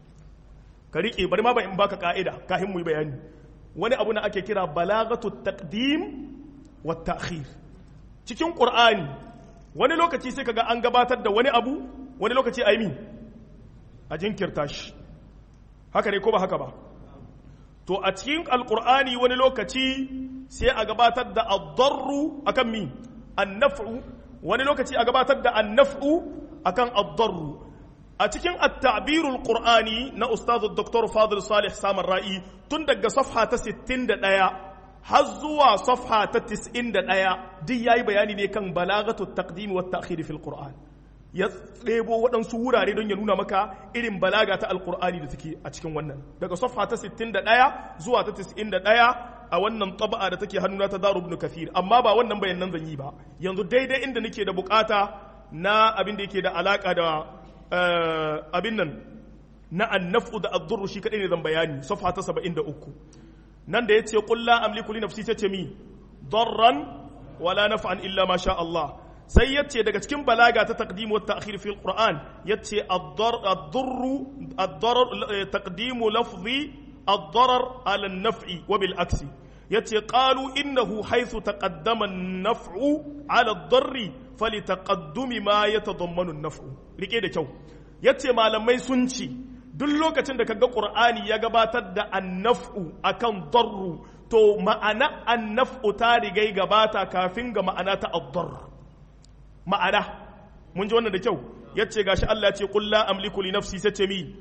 ka riƙe bari ma ba in baka ka'ida kafin mu yi bayani wani abu na ake kira balagatu taqdim wa ta'khir cikin qur'ani wani lokaci sai kaga an gabatar da wani abu wani lokaci ayi min a jinkirta shi haka ne ko ba haka ba to a cikin alqur'ani wani lokaci sai a gabatar da ad-darru akan min an-naf'u wani lokaci a gabatar da an-naf'u akan ad-darru a cikin at-ta'birul qur'ani na ustaz Dr. Fadil Salih Samar Ra'i tun daga safha ta 61 har zuwa safha ta 91 duk yayi bayani ne kan balagatu taqdim wa ta'khir fil qur'an ya ɗebo waɗansu wurare don ya nuna maka irin balaga ta alkur'ani da take a cikin wannan daga safha ta 61 zuwa ta 91 a wannan taba'a da take hannuna ta Daru ibn Kathir amma ba wannan bayanan zan yi ba yanzu daidai inda nake da bukata na abin da yake da alaka da abin nan na annafu da ad-durr shi kadai ne zan bayani safha ta 73 nan da yace qul la amliku li nafsi tace mi darran wala naf'an illa ma sha Allah sai yace daga cikin balaga ta taqdim wa ta'khir fi al-Qur'an yace ad-darar taqdimu lafzi ad-darar ala an-naf'i wa bil aksi yace qalu innahu haythu taqaddama an-naf'u ala ad-darri falitaqaddumi ma yatadammanu an-naf'u rike da kyau yace malamai sun ci duk lokacin da kaga Qur'ani ya gabatar da an-naf'u akan darru to ma'ana an-naf'u ta rigai gabata kafin ga ma'ana ta ad-darr ma'ana mun ji wannan da kyau yace gashi Allah ya ce qul la amliku li nafsi sace mi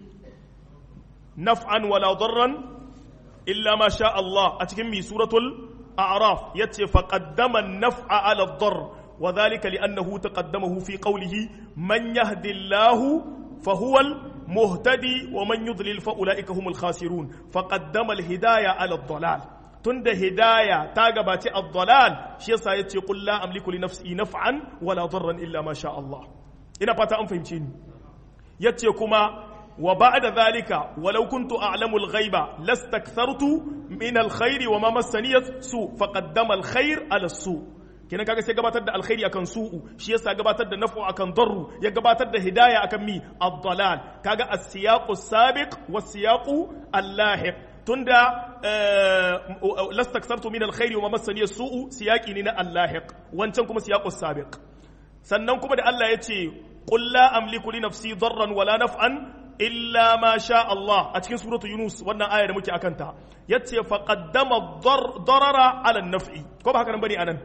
naf'an wala darran illa ma sha Allah a cikin mi suratul a'raf yace faqaddama an-naf'a 'ala ad-darr wa dhalika li'annahu taqaddamahu fi qawlihi man yahdillahu fahuwa al-muhtadi wa man yudlil fa ulaika humul khasirun faqaddama al-hidayah 'ala ad-dalal tunda hidaya ta gabaci ad-dalal shi yasa yace qul la amliku li nafsi naf'an wala darran illa ma sha Allah ina fata an fahimce ni yace kuma wa ba'da dhalika walau kuntu a'lamu al-ghaiba lastakthartu min al-khairi wa ma massani su faqaddama al-khair ala su kenan kaga sai gabatar da alkhairi akan su'u shi yasa gabatar da naf'u akan darru ya gabatar da hidaya akan mi ad-dalal kaga as-siyaqu as-sabiq was-siyaqu al-lahiq tunda lastakthartu min alkhairi wa massani as-su'u siyaqi ne na al-lahiq wancan kuma siyaqu as-sabiq sannan kuma da Allah yace qul la amliku li nafsi darran wala naf'an illa ma sha Allah a cikin suratu Yunus wannan aya da muke akanta yace faqaddama darara ala an-naf'i ko ba haka nan bane anan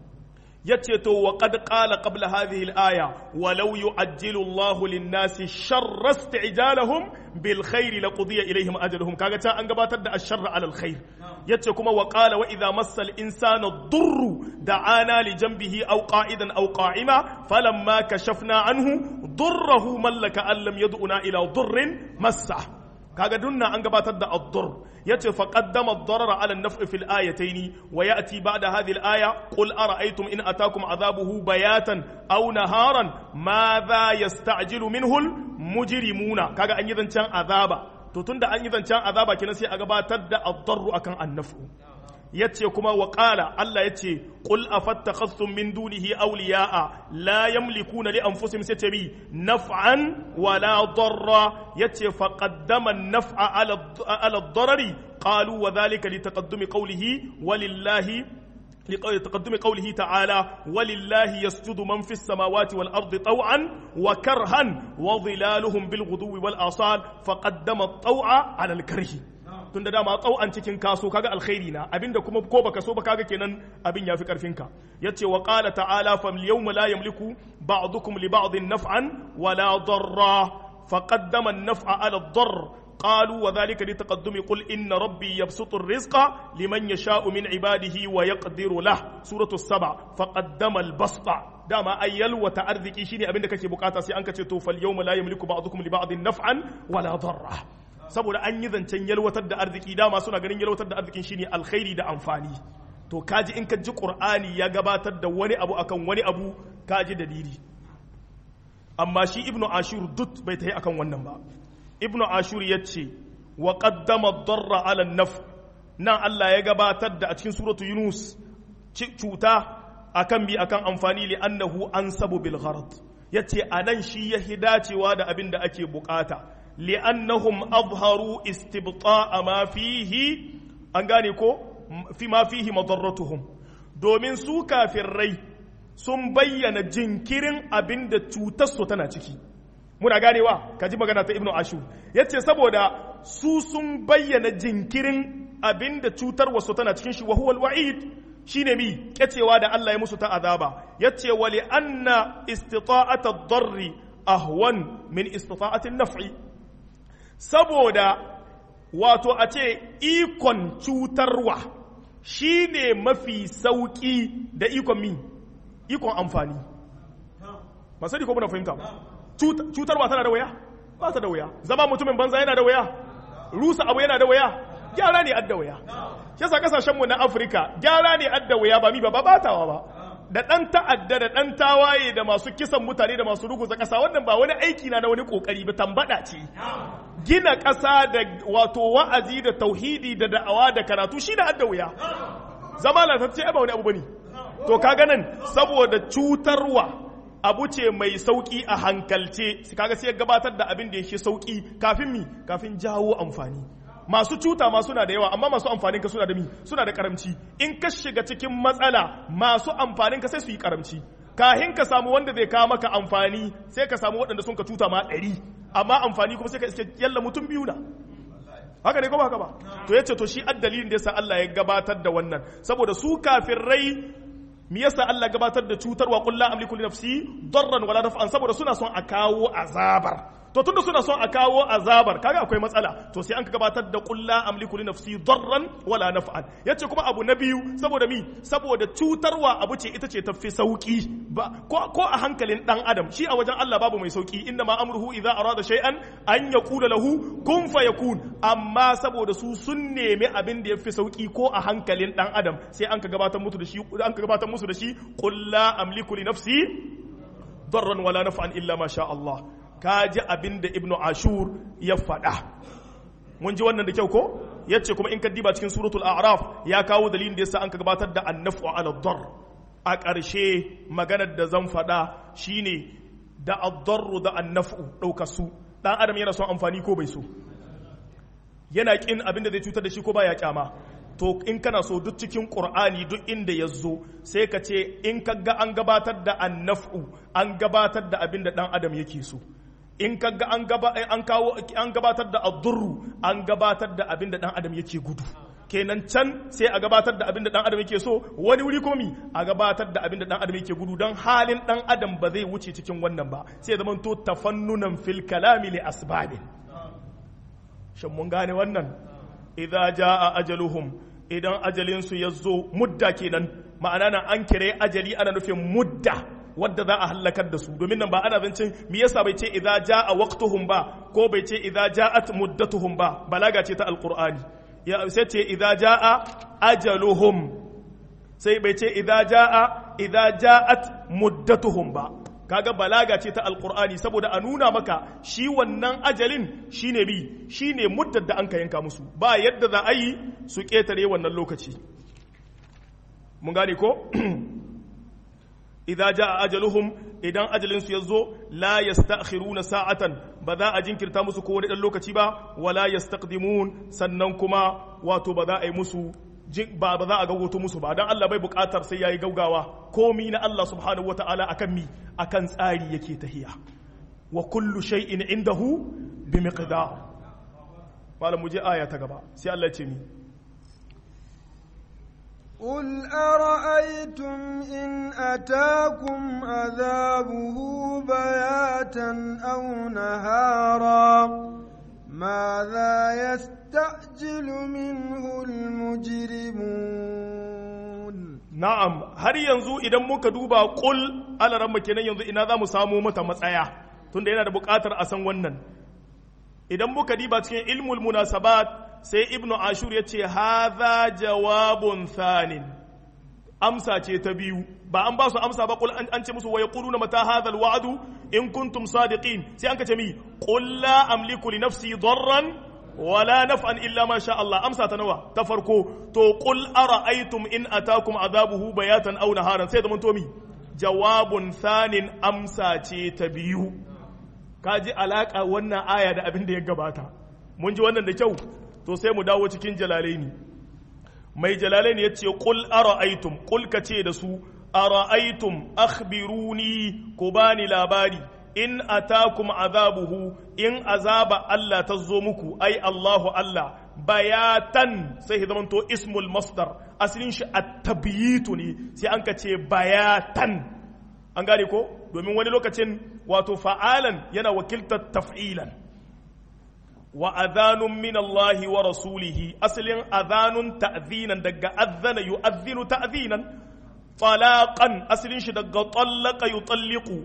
yace to wa qad qala qabla hadhihi al-aya walau yu'ajjilu Allahu lin-nasi sharra isti'jalahum bil khairi laqudiya ilayhim ajaluhum kaga ta an gabatar da ash-sharra ala al-khair yace kuma wa qala wa idha massa al-insana ad-durru da'ana li janbihi aw qa'idan aw qa'ima falamma kashafna anhu durruhu mallaka an lam yad'una ila durrin massa kaga dunna an gabatar da ad-durr yace fa qaddama ad-darara ala an-naf'i fil ayatayn wa ya'ti ba'da hadhihi al-aya qul ara'aytum in atakum adhabuhu bayatan aw naharan madha yasta'jilu minhu al-mujrimuna kaga an yi zancan azaba to tunda an yi zancan azaba kenan sai a gabatar da ad-darru akan an-naf'u yace kuma wa qala Allah yace qul afattakhadhtum min dunihi awliya'a la yamlikuna li anfusihim satabi naf'an wala darra yace faqaddama an-naf'a ala ad-darari qalu wa dhalika litaqaddumi qawlihi walillahi لتقدم قوله تعالى ولله يسجد من في السماوات والأرض طوعا وكرها وظلالهم بالغدو والآصال فقدم الطوع على الكره tun da dama tsau'an cikin kaso kaga alkhairi na abinda kuma ko baka so ba kaga kenan abin yafi karfinka yace wa qala ta'ala fam yawma la yamliku ba'dukum li ba'din naf'an wala darra faqaddama an-naf'a 'ala ad-darr qalu wa dhalika li taqaddumi qul inna rabbi yabsutu ar-rizqa liman yasha'u min 'ibadihi wa yaqdiru lahu suratu as-saba faqaddama al-basta dama ayyal wa ta'arziki shine abinda kake bukata sai an kace to fal yawma la yamliku ba'dukum li ba'din naf'an wala darra saboda an yi zancen yalwatar da arziki dama suna ganin yalwatar da arzikin shine alkhairi da amfani to kaji in ka ji qur'ani ya gabatar da wani abu akan wani abu kaji dalili amma shi ibnu ashur dut bai tayi akan wannan ba ibnu ashur yace wa qaddama ad-darra ala an-naf nan Allah ya gabatar da a cikin suratu yunus cuta akan bi akan amfani li annahu ansabu bil gharad yace anan shi ya hidacewa da abin da ake bukata لأنهم أظهروا استبطاء ما فيه أنغانيكو فيما فيه مضرتهم دومين سو كافرين sun bayyana jinkirin abin da cutarsu tana ciki muna ganewa kaji magana ta ibnu ashur yace saboda su sun bayyana jinkirin abin da cutar wasu tana cikin shi wa huwa alwa'id shine mi kecewa da Allah ya musu ta azaba yace wali anna istita'at ad-darri ahwan min istita'at an-naf'i saboda wato a ce ikon cutarwa shi ne mafi sauƙi da ikon mi ikon amfani ba sani ko muna fahimta cutarwa tana da waya ba ta da waya zama mutumin banza yana da waya rusa abu yana da waya gyara ne adda waya shi yasa kasashen mu na Afirka gyara ne adda waya ba mi ba batawa ba da dan ta'adda da dan tawaye da masu kisan mutane da masu ruguza kasa wannan ba wani aiki na wani kokari ba tambada ce gina kasa da wato wa'azi da tauhidi da da'awa da karatu shi da adda waya zama lalatacce ba wani abu bane to kaga nan saboda cutarwa abu ce mai sauki a hankalce kaga sai ya gabatar da abin da yake sauki kafin jawo amfani masu cuta ma suna da yawa amma masu amfanin ka suna da suna da karamci in ka shiga cikin matsala masu amfanin ka sai su yi karamci kahin ka samu wanda zai kawo maka amfani sai ka samu waɗanda sun ka cuta ma 100 amma amfani kuma sai ka iske yalla mutum 2 na haka ne ko ba haka ba to yace to shi addalilin da yasa Allah ya gabatar da wannan saboda su kafirai me yasa Allah gabatar da cutarwa qul la amliku li nafsi darran wala naf'an saboda suna son a kawo azabar to tunda suna son a kawo azabar kaga akwai matsala to sai an ka gabatar da qul la amliku li nafsi darran wala naf'an yace kuma abu na biyu saboda cutarwa abu ce ita ce tafi sauki ba ko a hankalin dan adam shi a wajen Allah babu mai sauki inna ma amruhu idza arada shay'an an yaqula lahu kun fayakun amma saboda su sun nemi abin da yafi sauki ko a hankalin dan adam sai an ka gabatar musu da shi qul la amliku li nafsi darran wala naf'an illa ma sha Allah kaji abinda ibnu ashur ya faɗa mun ji wannan da kyau ko yace kuma in ka diba cikin suratul a'raf ya kawo dalilin da yasa an ka gabatar da annafu ala dar a ƙarshe maganar da zan faɗa shine da ad-darru da annafu ɗaukar su dan adam yana son amfani ko bai so yana kin abinda zai cutar da shi ko baya kyama to in kana so duk cikin Qur'ani duk inda ya zo sai ka ce in ka ga an gabatar da annafu an gabatar da abin da ɗan adam yake so in ka ga an gabatar da addurru an gabatar da abin da ɗan adam yake gudu kenan can sai a gabatar da abin da ɗan adam yake so wani wuri komi a gabatar da abin da ɗan adam yake gudu don halin ɗan adam ba zai wuce cikin wannan ba sai zaman to tafannunan fil kalami li asbabin shin mun gane wannan idza jaa ajaluhum idan ajalinsu ya zo mudda kenan ma'ana nan an kire ajali ana nufin mudda wadda za a halakar da su domin nan ba ana zancin me yasa bai ce idza jaa waqtuhum ba ko bai ce idza jaat muddatuhum ba balaga ce ta alqur'ani ya sai ce idza jaa ajaluhum sai bai ce idza jaat muddatuhum ba kaga balaga ce ta alqur'ani saboda a nuna maka shi wannan ajalin shine muddar da an ka yanka musu ba yadda za a yi su ketare wannan lokaci mun gane ko idza jaa ajaluhum idan ajalin su yazo la yastakhiruna sa'atan ba za a jinkirta musu ko wani dan lokaci ba wala yastaqdimun sannan kuma wato ba za a yi musu ba za a gagoto musu ba dan Allah bai bukatar sai yayi gaugawa komi na Allah subhanahu wataala akan tsari yake tahiya wa kullu shay'in indahu bimiqdar malam muje aya ta gaba sai Allah ya ce mi قل أرأيتم إن أتاكم عذابه بياتا أو نهارا ماذا يستعجل منه المجرمون نعم har yanzu idan muka duba qul alaramma kenan yanzu ina zamu samu mata matsaya tunda yana da buƙatar a san wannan idan muka diba cikin ilmul munasabat sai ibnu ashur yace hadha jawabun thanin amsa ce ta biyu ba an ba su amsa ba qul an ce musu wa yaquluna mata hadha alwa'du in kuntum sadiqin sai an kace mi qul la amliku li nafsi darran wala naf'an illa ma sha Allah amsa ta nawa ta farko to qul ara'aytum in atakum adabuhu bayatan aw naharan sai da mun to mi jawabun thanin amsa ce ta biyu kaji alaka wannan aya da abin da ya gabata mun ji wannan da kyau to sai mu dawo cikin jalalaini mai jalalaini yace qul ara'aytum qul kace da su ara'aytum akhbiruni ku bani labari in atakum azabuhu in azaba Allah tazo muku ai Allahu Allah bayatan sai zaman to ismul masdar asalin shi at-tabyitu ne sai an kace bayatan an gane ko domin wani lokacin wato fa'alan yana wakiltar taf'ilan wa adhanun min Allah wa rasulihi asalin adhanun ta'dhinan daga adhana yu'adhinu ta'dhinan talaqan asalin shi daga talaqa yutalliqu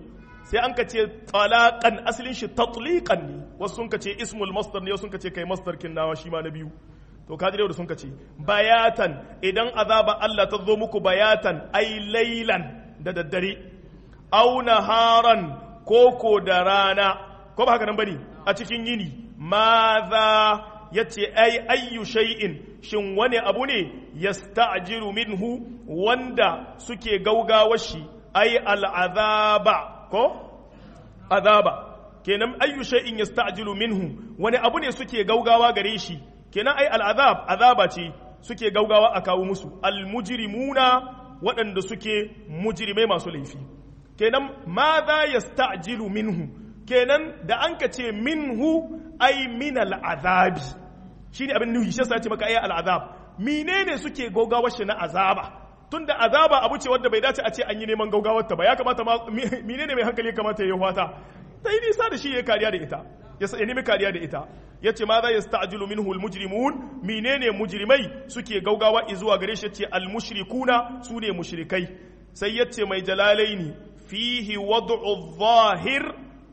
sai an ka ce talaqan asalin shi tatliqan ne wasu sun ka ce ismul masdar ne wasu sun ka ce kai masdar kinnawa shi ma na biyu to kaji da sun ka ce bayatan idan azaba Allah ta zo muku bayatan ai laylan da daddare aw naharan koko da rana ko ba haka nan bane a cikin yini maza yace ai ayyu shay'in shin wani abu ne yasta'jilu minhu wanda suke gaugawa shi ai al'azaba ko azaba kenan ayyu shay'in yasta'jilu minhu wani abu ne suke gaugawa gare shi kenan ai al'azab azaba ce suke gaugawa a kawo musu almujrimuna waɗanda suke mujrimai masu laifi kenan maza yasta'jilu minhu kenan da an ka ce minhu ai min al'azabi shine abin nuhi shi yasa ce maka ai al'azab menene suke gaugawa shi na azaba tunda azaba abu ce wanda bai dace a ce an yi neman gaugawar ta ba ya kamata ma menene mai hankali kamata ya yi wata ta yi nisa da shi ya kariya da ita ya nemi kariya da ita yace ma za yasta'jilu minhu almujrimun menene mujrimai suke gaugawa zuwa gare shi yace almushrikuna sune mushrikai sai yace mai jalalaini fihi wad'u adh-dhahir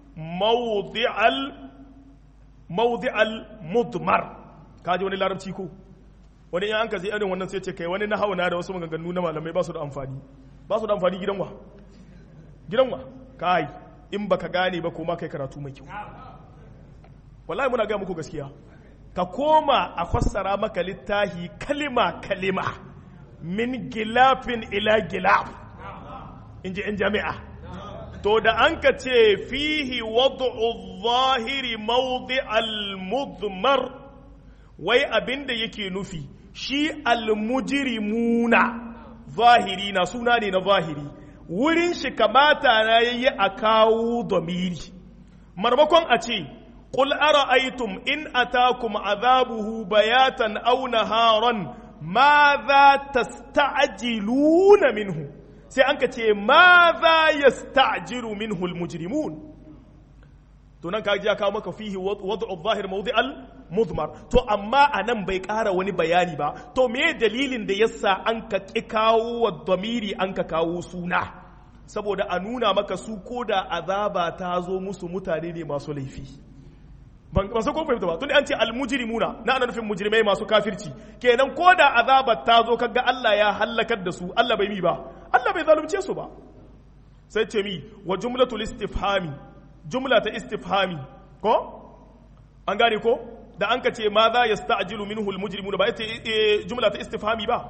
mawdi'al mudmar kaji wani larabci ko wani in an ka zai irin wannan sai ce kai wani na hauna da wasu maganganu na malamai ba su da amfani gidanwa kai in baka gane ba koma kai karatu mai kyau wallahi muna ga muku gaskiya ka koma a fassara maka littahi kalima min gilafin ila gilaf inji in jami'a to da an ka ce fihi wad'u zahiri mawdi'al mudmar wai abinda yake nufi shi almujrimuna zahiri na suna ne na zahiri wurin shi kamata na yayi a kawo domiri marmakon a ce qul ara'aytum in atakum azabuhu bayatan aw naharan madha tasta'jiluna minhu sai an ka ce madha yasta'jilu minhu almujrimun to nan ka ji ya kawo maka fihi wad'u adh-dhahir mawdi'al mudmar to amma anan bai ƙara wani bayani ba to me dalilin da yasa an ka kawo wa dhamiri an ka kawo suna saboda a nuna maka su koda azaba ta zo musu mutane ne masu laifi ban san ko fahimta ba tunda an ce almujrimuna na ana nufin mujrimai masu kafirci kenan koda azaba ta zo kaga Allah ya halakar da su Allah bai mi ba Allah bai zalunce su ba sai ce mi wa jumlatul istifhami jumla ta istifhami ko an gane ko da an ka ce ma za ya sta'ajilu minhu almujrimuna ba ita jumla ta istifhami ba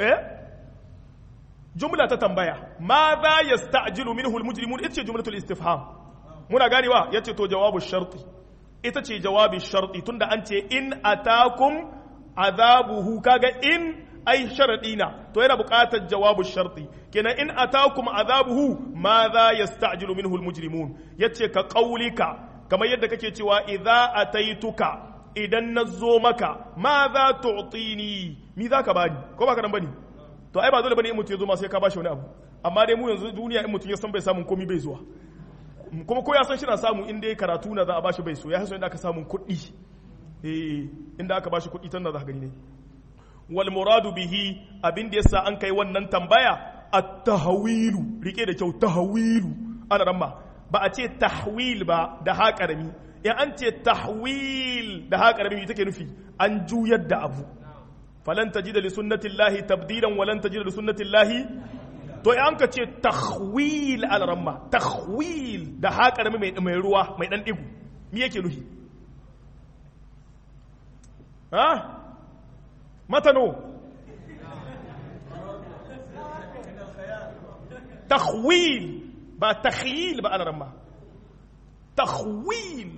jumla ta tambaya ma za ya sta'ajilu minhu almujrimuna ita ce jumlatul istifham muna ganewa yace to jawabu sharti ita ce jawabin sharti tunda an ce in atakum azabuhu kaga in ai sharadina to yana buƙatar jawabu sharti kenan in atakum azabuhu ma za yasta'jilu minhu almujrimun yace ka qaulika kamar yadda kake cewa idza ataituka idan nazo maka ma za tu'tini mi za ka bani ko ba ka dan bani to ai ba dole bane in mutum ya zo ma sai ka bashi wani abu amma dai mu yanzu duniya in mutum ya san bai samun komai bai zuwa kuma ko ya san shi na samu inda ya karatu na za a bashi bai so ya haso inda aka samun kuɗi inda aka bashi kuɗi tun da za ka gani ne wal muradu bihi abin da yasa an kai wannan tambaya at-tahwilu rike da kyau tahwilu ana ramma ba a ce tahwil ba da ha karami in an ce tahwil da ha karami take nufi an juyar da abu falan tajida li sunnatillahi tabdilan walan tajida li sunnatillahi to in an ka ce tahwil al ramma tahwil da ha karami mai ruwa mai dan digu me yake nufi ha matano takhwil ba takhyil ba alaramma takhwil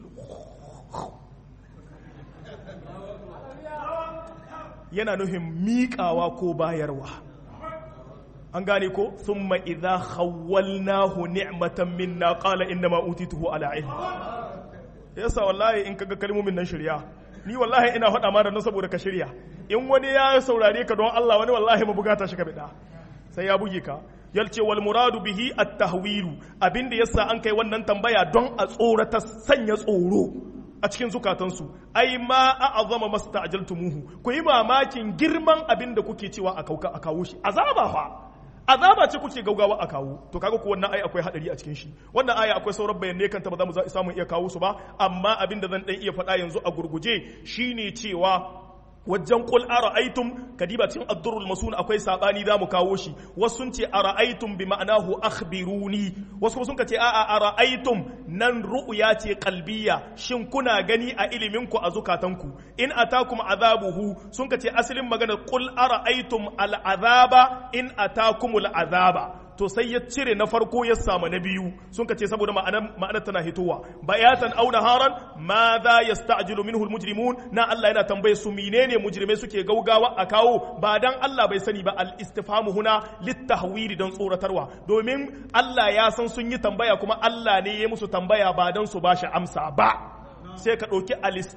yana nufin miƙawa ko bayarwa an gane ko thumma idha khawwalnahu ni'matan minna qala innama utituhu ala ilm yasa wallahi in kaga kalmomin nan shirya ni wallahi ina faɗa ma da nan saboda ka shirya in wani ya saurare ka don Allah wani wallahi ma bugata shi ka bida sai ya buge ka yalce wal muradu bihi at-tahwilu abinda yasa an kai wannan tambaya don a tsorata sanya tsoro a cikin zukatansu ai ma a'azama masta'jaltumuhu ku yi mamakin girman abinda kuke cewa a kawo shi azaba fa azaba ce kuke gaugawa a kawo to kaga ko wannan aya akwai hadari a cikin shi wannan aya akwai sauran bayanai kanta ba za mu samu iya kawo su ba amma abinda zan dan iya faɗa yanzu a gurguje shine cewa wajen qul ara'aytum kadiba cikin ad-durrul masun akwai sabani zamu kawo shi wasu sun ce ara'aytum bi ma'anahu akhbiruni wasu kuma sun ce a'a ara'aytum nan ru'ya ce qalbiyya shin kuna gani a ilimin ku a zukatanku in atakum azabuhu sun ce asalin magana qul ara'aytum al-azaba in atakumul azaba to sai ya cire na farko ya samu na biyu sun ce saboda ma'anar tana hitowa bayatan aw naharan ma za yasta'jilu minhu al-mujrimun na Allah yana tambaye su menene mujrimai suke gaugawa a kawo ba dan Allah bai sani ba al-istifhamu huna litahwiri dan tsoratarwa domin Allah ya san sun yi tambaya kuma Allah ne ya musu tambaya ba dan su bashi amsa ba sai ka dauki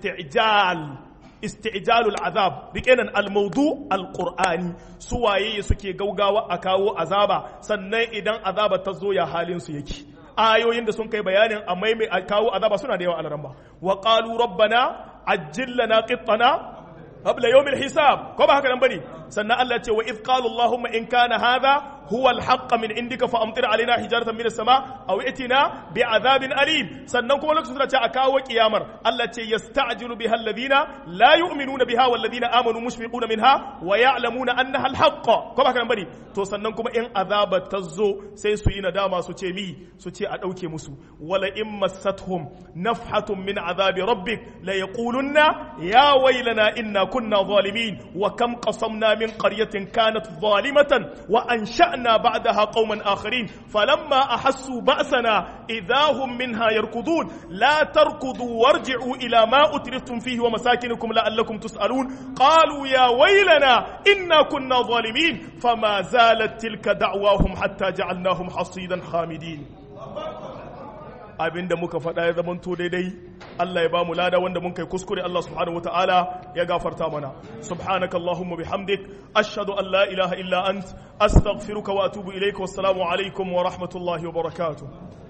isti'jalul azab rikenan al-mawdu al-qur'ani suwaye suke gaugawa a kawo azaba sannan idan azaba ta zo ya halin su yake ayoyin da sun kai bayanin a kawo azaba suna da yawa al-ramba wa qalu rabbana ajjil lana qittana qabla yawm al-hisab ko ba haka nan bane sannan Allah ya ce wa idh qala allahumma in kana hadha huwa al-haqq min indika fa amtir alaina hijaratan min as-sama aw itina bi'adhabin alim sannan kuma lokacin da ce a kawo kiyamar Allah ce yasta'jilu biha alladhina la yu'minuna biha wal ladina amanu mushfiquna minha wa ya'lamuna annaha al-haqq ko ba haka nan bane to sannan kuma in azaba tazo sai su yi nadama su ce a dauke musu wala in massathum nafhatun min azabi rabbik la yaqulunna ya waylana inna kunna zalimin wa kam qasamna min qaryatin kanat zalimatan wa ansha'na بعدها قوما آخرين فلما أحسوا بأسنا إذا هم منها يركضون لا تركضوا وارجعوا إلى ما أترفتم فيه ومساكنكم لعلكم تسألون قالوا يا ويلنا إنا كنا ظالمين فما زالت تلك دعواهم حتى جعلناهم حصيدا خامدين abinda muka faɗa ya zamanto daidai Allah ya ba mu lada wanda mun kai kuskure Allah subhanahu wataala ya gafarta mana subhanaka allahumma bihamdik ashhadu an la ilaha illa ant astaghfiruka wa atubu ilayka wassalamu alaikum wa rahmatullahi wa barakatuh